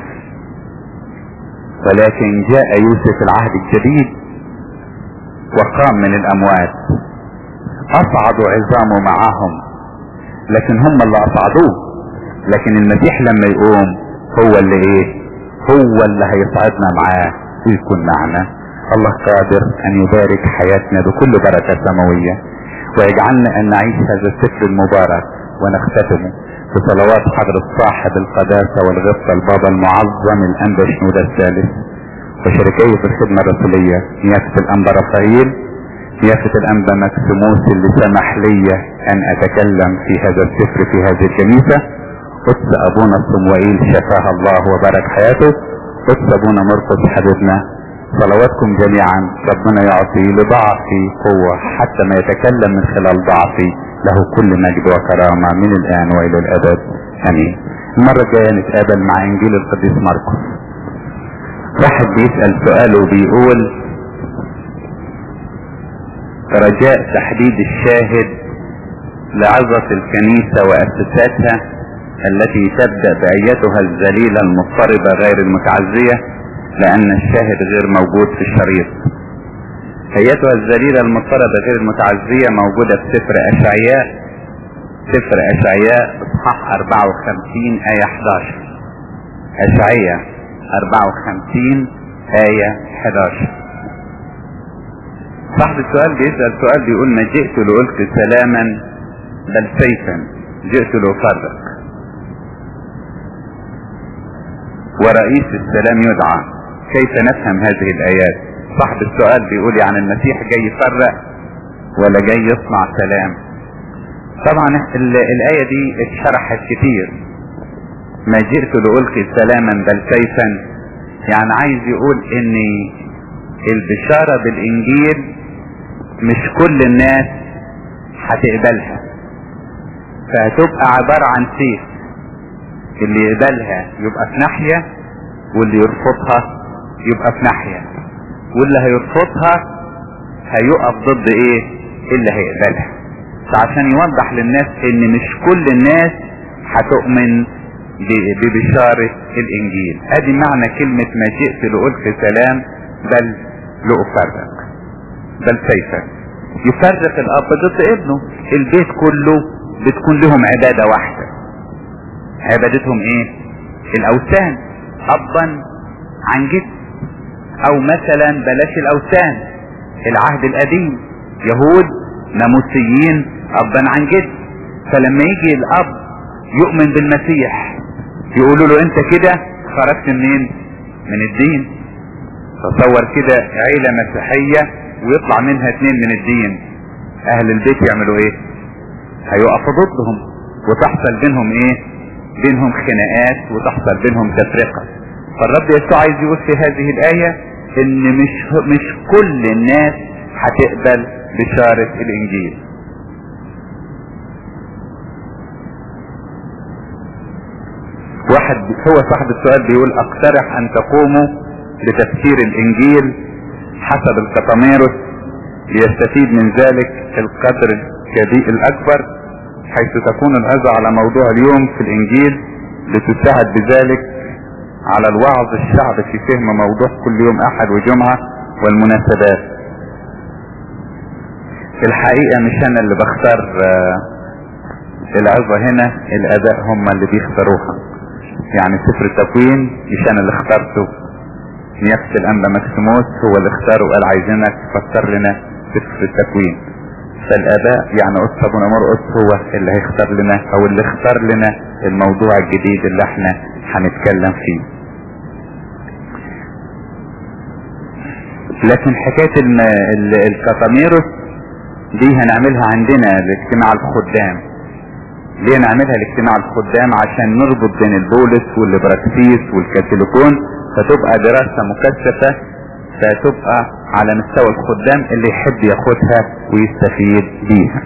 ولكن جاء يوسف العهد الجديد وقام من الاموات. اصعدوا عظامه معهم، لكن هم اللي اصعدوه. لكن المسيح لما يقوم هو اللي ايه هو اللي هيصعدنا معاه ويكون معنا. الله قادر ان يبارك حياتنا بكل بركة سماوية، ويجعلنا ان نعيش هذا السفر المبارك ونختتمه بصلوات حضرة صاحب القداسة والغبطة البابا المعظم الانبا شنودة الثالث، وشركية الخدمة الرسولية نيافة الانبا رفائيل، نيافة الانبا مكسيموس اللي سمح لي ان اتكلم في هذا السفر في هذه الكنيسة، قدس ابونا الصموئيل شفاه الله وبارك حياته، قدس ابونا مرقس حبيبنا. صلواتكم جميعا ربنا يعطي لضعفي قوة حتى ما يتكلم من خلال ضعفي. له كل مجد وكرامة من الان والى الابد امين. المرة الجاية نتقابل مع انجيل القديس مرقس. واحد بيسأل سؤاله بيقول رجاء تحديد الشاهد لعظة الكنيسة وأسساتها التي تبدأ بأيتها الذليلة المضطربة غير المتعزية، لأن الشاهد غير موجود في الشريط. أيتها الذليلة المضطربة غير المتعزية موجودة في سفر أشعياء، سفر أشعياء اصحاح أربعة وخمسين آية احد عشر. أشعياء أربعة وخمسين آية احد عشر. صاحب السؤال بيسأل سؤال بيقول ما جئت لألقي سلاما بل سيفا، جئت لأفرق ورئيس السلام يدعى. كيف نفهم هذه الآيات؟ صاحب السؤال بيقول يعني المسيح جاي يفرق ولا جاي يصنع سلام؟ طبعا الآية دي اتشرحت كتير. ما جئت لألقي سلاما بل سيفا يعني عايز يقول ان البشارة بالانجيل مش كل الناس هتقبلها، فهتبقى عبارة عن سيف، اللي يقبلها يبقى في ناحية واللي يرفضها يبقى في ناحية. واللي هيرفضها هيقف ضد ايه اللي هيقبلها. فعشان يوضح للناس ان مش كل الناس هتؤمن ببشارة الانجيل. ادي معنى كلمة ما جئت لألقي سلام بل لأفرق، بل سيفا. يفرق الاب ضد ابنه. البيت كله بتكون لهم عبادة واحدة. عبادتهم ايه؟ الاوثان، ابا عن جد. او مثلا بلاش الاوثان، العهد القديم يهود ناموسيين ابا عن جد. فلما يجي الاب يؤمن بالمسيح يقولوا له انت كده خرجت منين؟ من الدين. تصور كده عيلة مسيحية ويطلع منها اتنين من الدين، اهل البيت يعملوا ايه؟ هيقفوا ضدهم وتحصل بينهم ايه؟ بينهم خناقات وتحصل بينهم تفرقة. فالرب يسوع عايز يقول في هذه الآية ان مش مش كل الناس هتقبل بشارة الانجيل. واحد هو صاحب السؤال بيقول اقترح ان تقوموا بتفسير الانجيل حسب الكتاميروس ليستفيد من ذلك القدر الكبير الاكبر، حيث تكون العظة على موضوع اليوم في الانجيل لتساعد بذلك على الوعظ الشعب في فهم موضوع كل يوم احد وجمعة والمناسبات. في الحقيقة مش انا اللي بختار العظة هنا، الاداء هم اللي بيختاروها. يعني سفر التكوين مش انا اللي اخترته، نيافة الانبا مكسيموس هو اللي اختاره وقال عايزينك تفسر لنا سفر التكوين. فالاباء يعني قدس ابونا مرقس هو اللي هيختار لنا او اللي اختار لنا الموضوع الجديد اللي احنا هنتكلم فيه. لكن حكاية الكتاميروس دي هنعملها عندنا لاجتماع الخدام. ليه نعملها لاجتماع الخدام؟ عشان نربط بين البولس والبراكسيس والكاثوليكون، فتبقى دراسة مكثفة، فتبقى على مستوى الخدام اللي يحب ياخدها ويستفيد بيها.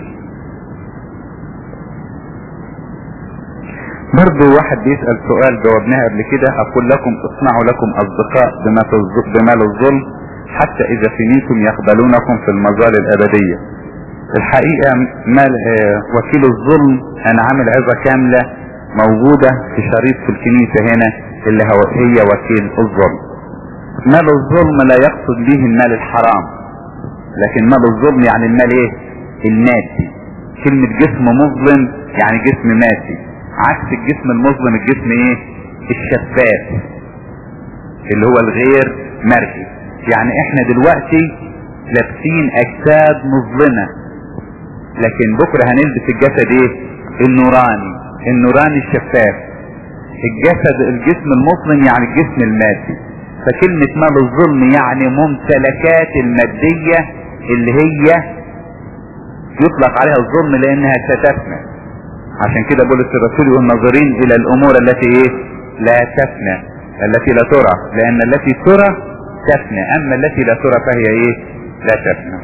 برضو واحد بيسأل سؤال جاوبناه قبل كده، اقول لكم اصنعوا لكم اصدقاء بمال الظلم حتى اذا فنيتم يقبلونكم في المظال الابدية. الحقيقة مال وكيل الظلم انا عامل عظة كاملة موجودة في شريط في الكنيسة هنا اللي هو هي وكيل الظلم. مال الظلم لا يقصد به المال الحرام، لكن مال الظلم يعني المال ايه؟ المادي. كلمة جسم مظلم يعني جسم مادي، عكس الجسم المظلم الجسم ايه؟ الشفاف اللي هو الغير مرئي. يعني احنا دلوقتي لابسين اجساد مظلمة، لكن بكرة هنلبس الجسد ايه؟ النوراني، النوراني الشفاف. الجسد الجسم المظلم يعني الجسم المادي. فكلمة مال الظلم يعني ممتلكات المادية اللي هي يطلق عليها الظلم لانها ستفنى. عشان كده بولس الرسول يقول ناظرين الى الامور التي ايه؟ لا تفنى، التي لا ترى، لان التي ترى تفنى، اما التي لا ترى فهي ايه؟ لا تفنى.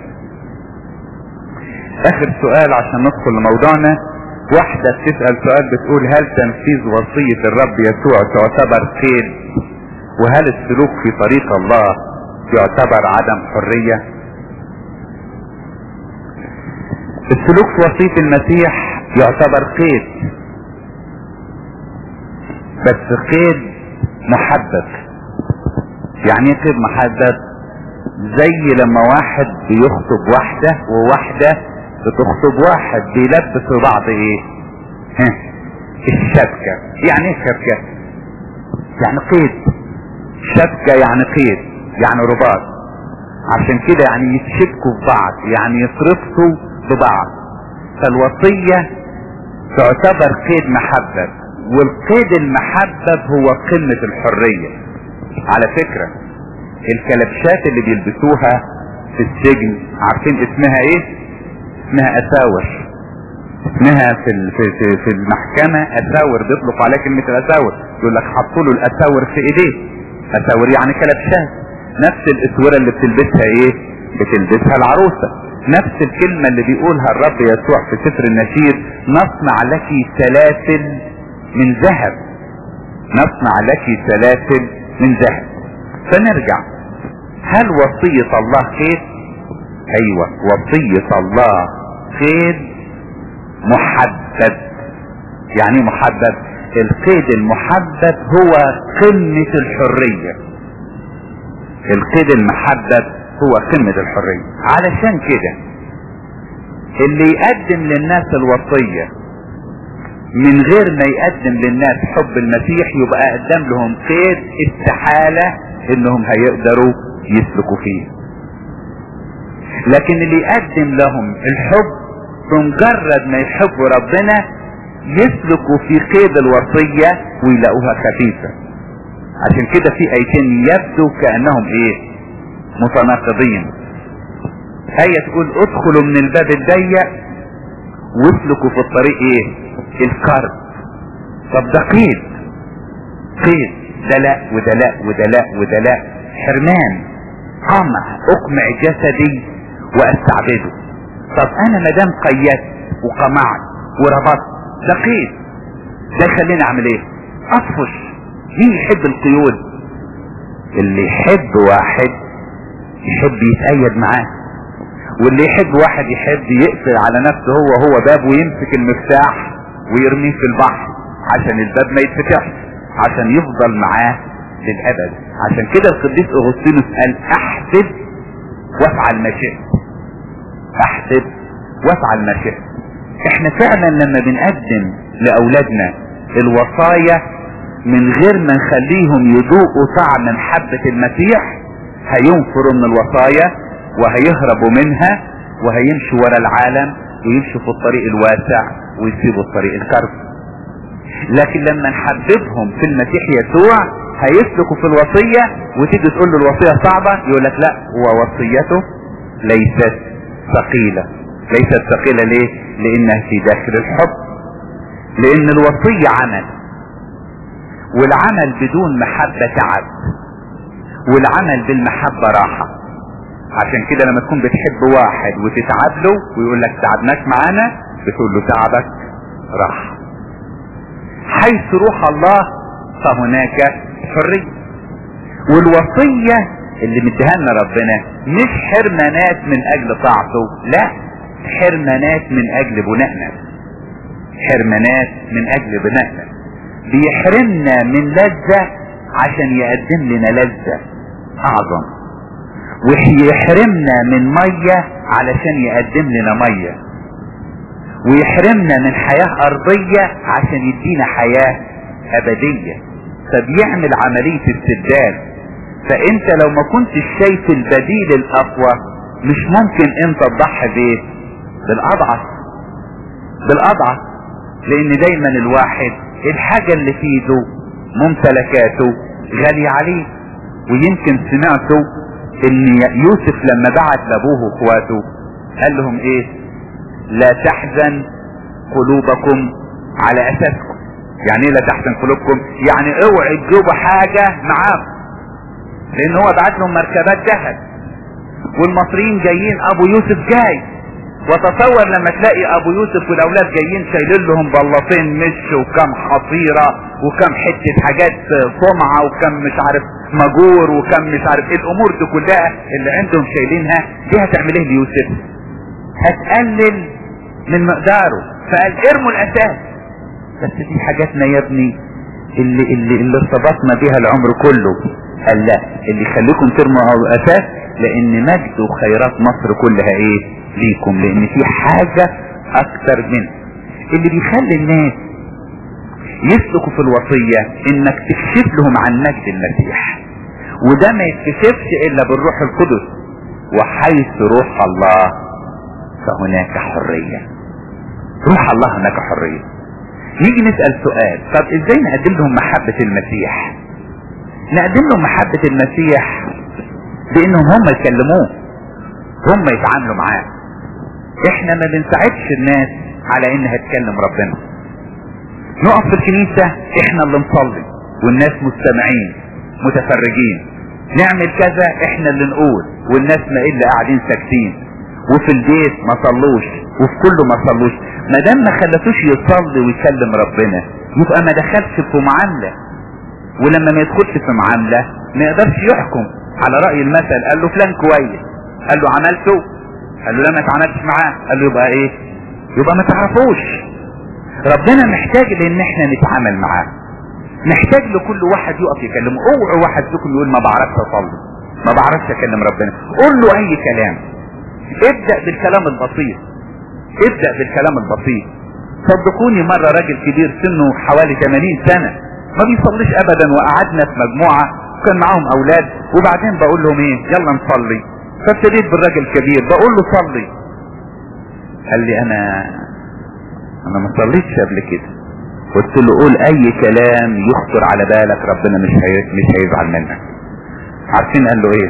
اخر سؤال عشان ندخل لموضوعنا. واحدة بتسأل سؤال بتقول هل تنفيذ وصية الرب يسوع تعتبر قيد؟ وهل السلوك في طريق الله يعتبر عدم حرية؟ السلوك في وصية المسيح يعتبر قيد، بس قيد محدد. يعني ايه قيد محدد؟ زي لما واحد بيخطب واحدة وواحدة بتخطب واحد، بيلبسوا بعض ايه؟ ها الشبكة. يعني ايه شبكة؟ يعني قيد. شبكة يعني قيد، يعني رباط. عشان كده يعني يتشبكوا في بعض، يعني يتربطوا ببعض. فالوصية تعتبر قيد محبب، والقيد المحبب هو قمة الحرية. على فكرة الكلبشات اللي بيلبسوها في السجن عارفين اسمها ايه؟ اسمها اساور. اسمها في في في المحكمة اساور، بيطلق عليها كلمة الاساور. يقول لك حطوا له الاساور في ايديه. اساور يعني كلبشات. نفس الاسورة اللي بتلبسها ايه؟ بتلبسها العروسة. نفس الكلمة اللي بيقولها الرب يسوع في سفر النشيد نصنع لك سلاسل من ذهب. نصنع لك سلاسل من ذهب. فنرجع هل وصية الله قيد؟ ايوه، وصية الله قيد محدد. يعني ايه محدد؟ القيد المحدد هو قمة الحرية. القيد المحدد هو قمة الحرية. علشان كده اللي يقدم للناس الوصية من غير ما يقدم للناس حب المسيح يبقى قدم لهم قيد استحالة انهم هيقدروا يسلكوا فيه. لكن اللي يقدم لهم الحب بمجرد ما يحبوا ربنا يسلكوا في قيد الوصية ويلاقوها خفيفة. عشان كده في ايتين يبدو كأنهم ايه؟ متناقضين. آية تقول ادخلوا من الباب الضيق واسلكوا في الطريق ايه؟ الكرب. طب ده قيد، قيد ده لا وده لا وده لا وده لا، حرمان، قمع، اقمع جسدي واستعبده. طب انا مدام قيدت وقمعت وربطت ده قيد، ده يخليني اعمل ايه؟ اطفش. مين يحب القيود؟ اللي يحب واحد يحب يتأيد معاه، واللي يحب واحد يحب يقفل على نفسه هو هو باب ويمسك المفتاح ويرميه في البحر عشان الباب ما يتفتحش، عشان يفضل معاه للابد. عشان كده القديس اغسطينوس قال احسب وافعل ما شئت، احسب وافعل ما شئت. احنا فعلا لما بنقدم لاولادنا الوصايا من غير ما نخليهم يذوقوا طعم محبة المسيح هينفروا من الوصايا وهيهربوا منها وهيمشوا ورا العالم ويمشوا في الطريق الواسع ويسيبوا الطريق الكرب. لكن لما نحببهم في المسيح يسوع هيسلكوا في الوصية، وتيجي تقول له الوصية صعبة يقول لك لا، ووصيته ليست ثقيلة. ليست ثقيلة ليه؟ لانها في داخل الحب. لان الوصية عمل، والعمل بدون محبة تعب، والعمل بالمحبة راحة. عشان كده لما تكون بتحب واحد وتتعب له ويقول لك تعبناك معانا بتقول له تعبك راحة. حيث روح الله فهناك حرية. والوصية اللي مديهالنا ربنا مش حرمانات من اجل طاعته، لا، حرمانات من اجل بنائنا. حرمانات من اجل بنائنا. بيحرمنا من لذة عشان يقدم لنا لذة اعظم، ويحرمنا من مية علشان يقدم لنا مية، ويحرمنا من حياة ارضية عشان يدينا حياة ابدية. فبيعمل عملية استبدال. فانت لو ما كنتش شايف البديل الاقوى مش ممكن انت تضحي بايه؟ بالاضعف. بالاضعف. لان دايما الواحد الحاجة اللي في ايده ممتلكاته غالية عليه. ويمكن سمعته ان يوسف لما بعت لابوه واخواته قال لهم ايه؟ لا تحزن قلوبكم على اساسكم. يعني ايه لا تحزن قلوبكم؟ يعني اوعي تجيبوا حاجة معاكم، لان هو بعت لهم مركبات ذهب والمصريين جايين، ابو يوسف جاي. وتصور لما تلاقي ابو يوسف والاولاد جايين شايلين لهم بلاطين مش وكم حصيرة وكم حتة حاجات صمعة وكم مش عارف مجور وكم مش عارف ايه الامور دي كلها اللي عندهم شايلينها، دي هتعمل ايه ليوسف؟ هتقلل من مقداره. فقال ارموا الاساس. بس دي حاجاتنا يا ابني اللي اللي اللي ارتبطنا بيها العمر كله. قال لا، اللي يخليكم ترموا الاساس لان مجد وخيرات مصر كلها ايه ليكم، لان في حاجة اكتر منه. اللي بيخلي الناس يسلكوا في الوصية انك تكشف لهم عن مجد المسيح، وده ما يتكشفش الا بالروح القدس. وحيث روح الله فهناك حرية. روح الله هناك حرية. نيجي نسأل سؤال، طب ازاي نقدم لهم محبة المسيح؟ نقدم لهم محبة المسيح بانهم هم يكلموه، هم يتعاملوا معاه. احنا ما بنساعدش الناس على انها تكلم ربنا. نقف في الكنيسة احنا اللي نصلي والناس مستمعين متفرجين، نعمل كذا احنا اللي نقول والناس ما الا قاعدين ساكتين، وفي البيت ما صلوش وفي كله ما صلوش. ما دام ما خلتوش يصلي ويكلم ربنا يبقى ما دخلش في معاملة، ولما ما يدخلش في معاملة ما يقدرش يحكم. على رأي المثل قال له فلان كويس، قال له عملته، قال له لا ما اتعاملتش معاه، قال له يبقى ايه؟ يبقى ما تعرفوش. ربنا محتاج لان احنا نتعامل معاه، محتاج لكل واحد يقف يكلمه. اوعى واحد فيكم يقول ما بعرفش اصلي، ما بعرفش اكلم ربنا. قول له اي كلام، ابدأ بالكلام البسيط، ابدأ بالكلام البسيط. صدقوني مرة راجل كبير سنه حوالي ثمانين سنة ما بيصليش ابدا، وقعدنا في مجموعة كان معاهم اولاد، وبعدين بقول لهم ايه يلا نصلي، فابتديت بالراجل الكبير بقول له صلي، قال لي انا انا ما صليتش قبل كده. قلت له قول اي كلام يخطر على بالك، ربنا مش هي... مش هيزعل منك. عارفين قال له ايه؟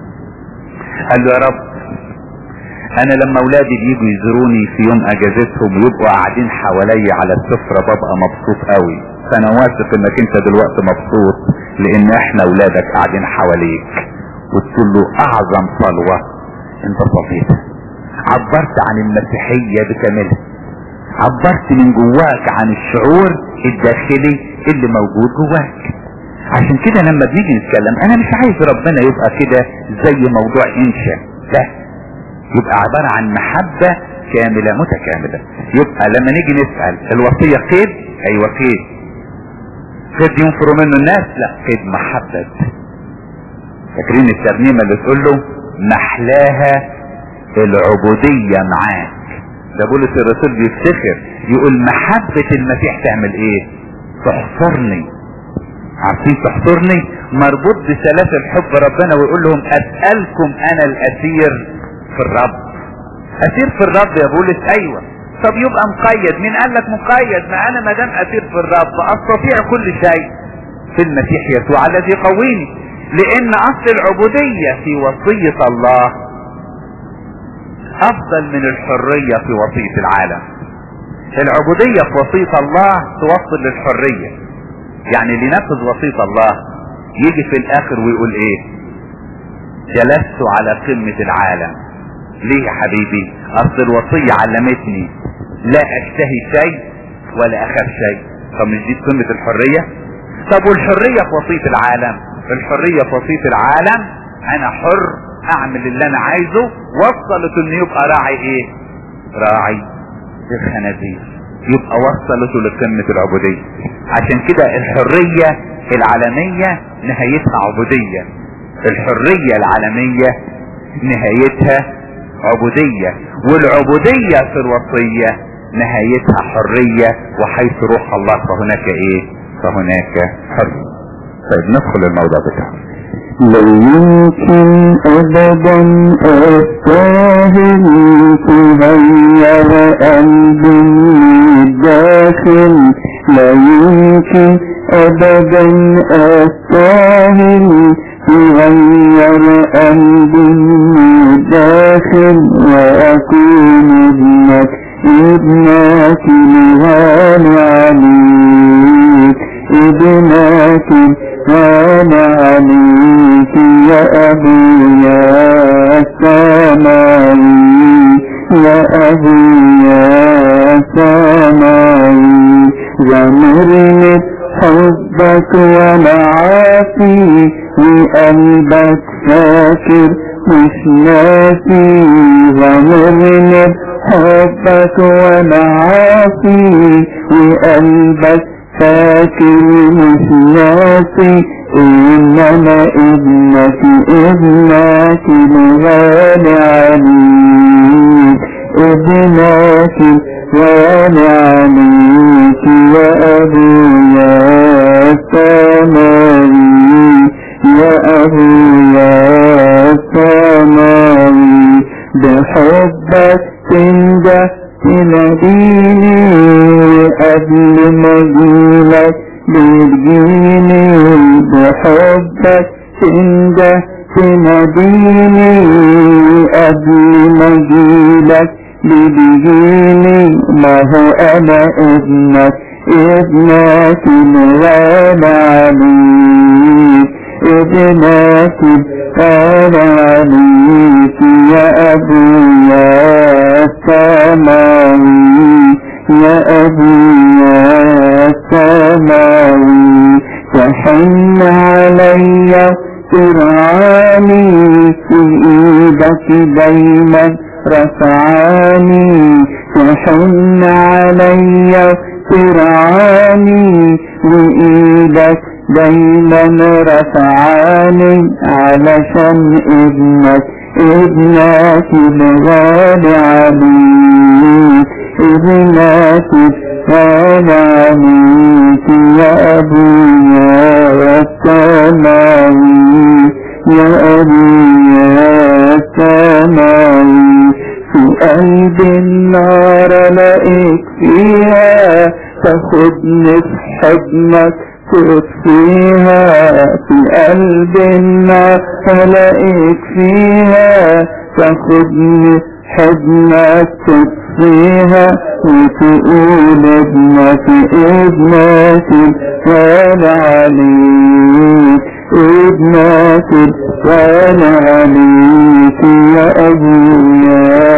قال له يا رب انا لما اولادي بيجوا يزوروني في يوم اجازتهم ويبقوا قاعدين حواليا على السفرة ببقى مبسوط قوي، فانا واثق انك انت دلوقتي مبسوط لان احنا اولادك قاعدين حواليك. قلت له اعظم صلوة انت صليتها، عبرت عن المسيحية بكاملها، عبرت من جواك عن الشعور الداخلي اللي موجود جواك. عشان كده لما بنيجي نتكلم انا مش عايز ربنا يبقى كده زي موضوع انشاء، لا، يبقى عبارة عن محبة كاملة متكاملة. يبقى لما نيجي نسأل الوصية قيد، ايوه قيد، قيد ينفروا منه الناس، لا قيد محبة. فاكرين الترنيمة اللي تقول له محلاها العبودية معاك؟ ده بولس الرسول بيفتخر يقول محبة المسيح تعمل ايه؟ تحصرني. عارفين تحصرني؟ مربوط بسلاسل حب ربنا، ويقول لهم اسألكم انا الاسير في الرب. اسير في الرب يا بولس؟ ايوه. طب يبقى مقيد، مين قال لك مقيد؟ ما انا ما دام اسير في الرب استطيع كل شيء في المسيح يسوع الذي يقويني. لان اصل العبودية في وصية الله افضل من الحرية في وصية العالم. العبودية في وصية الله توصل للحرية، يعني اللي ينفذ وصية الله يجي في الاخر ويقول ايه؟ جلست على قمة العالم. ليه يا حبيبي؟ اصل الوصية علمتني لا اشتهي شيء ولا اخاف شيء. طب مش دي قمة الحرية؟ طب والحرية في وصية العالم؟ الحرية في وصية العالم انا حر اعمل اللي انا عايزه، وصلت انه يبقى راعي ايه؟ راعي الخنازير. يبقى وصلته لقمة العبودية. عشان كده الحرية العالمية نهايتها عبودية، الحرية العالمية نهايتها عبودية، والعبودية في الوصية نهايتها حرية، وحيث روح الله فهناك ايه؟ فهناك حرية. طيب ندخل الموضوع بتاعه. لا يمكن ابدا استاهل تغير قلبي الداخل، لا يمكن ابدا استاهل تغير قلبي الداخل، واكون ابنك ابنك الغالي عليك، ابنك الغالي عليك يا ابويا السماوي، يا ابويا السماوي. غمرني حبك وانا عافي، وقلبك فاكر مش ناسي. غمرني حبك وانا عافي، وقلبك فاكر مش ناسي. انما ابنك ابنك الغالي عليك، ابنك الغالي عليك يا ابويا السماوي، يا ابويا السماوي. بحبك تنجح تناديني، قبل ما اجيلك بتجيني. بحبك تنجح تناديني، قبل ما اجيلك بتجيني. ما هو انا ابنك ابنك الغالي عليك، ابنك الغالي عليك يا ابويا السماوي، يا ابويا السماوي. تحن علي ترعاني دايما رفعاني تحن علي ترعاني وإيدك دايما رفعاني علشان ابنك ابنك الغالي عليك ابنك الغالي عليك يا أبويا السماوي يا أبويا السماوي في قلب النار لقيت فيها تاخدني في حضنك تطفيها في قلب النار لقيت فيها تاخدني حضنك تطفيها وتقول ابنك ابنك الغالي عليك ابنك الغالي عليك يا أبويا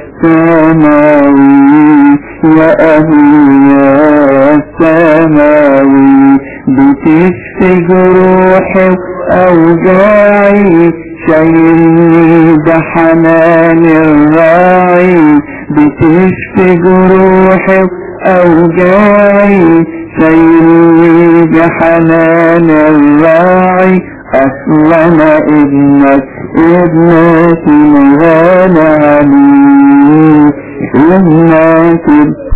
السماوي يا أبويا السماوي بتشفي جروحي وأوجاعي شايلني بحنان الراعي بتشفي جروحي وأوجاعي شايلني بحنان الراعي أصلا ابنك ابنك الغالي عليك ابنك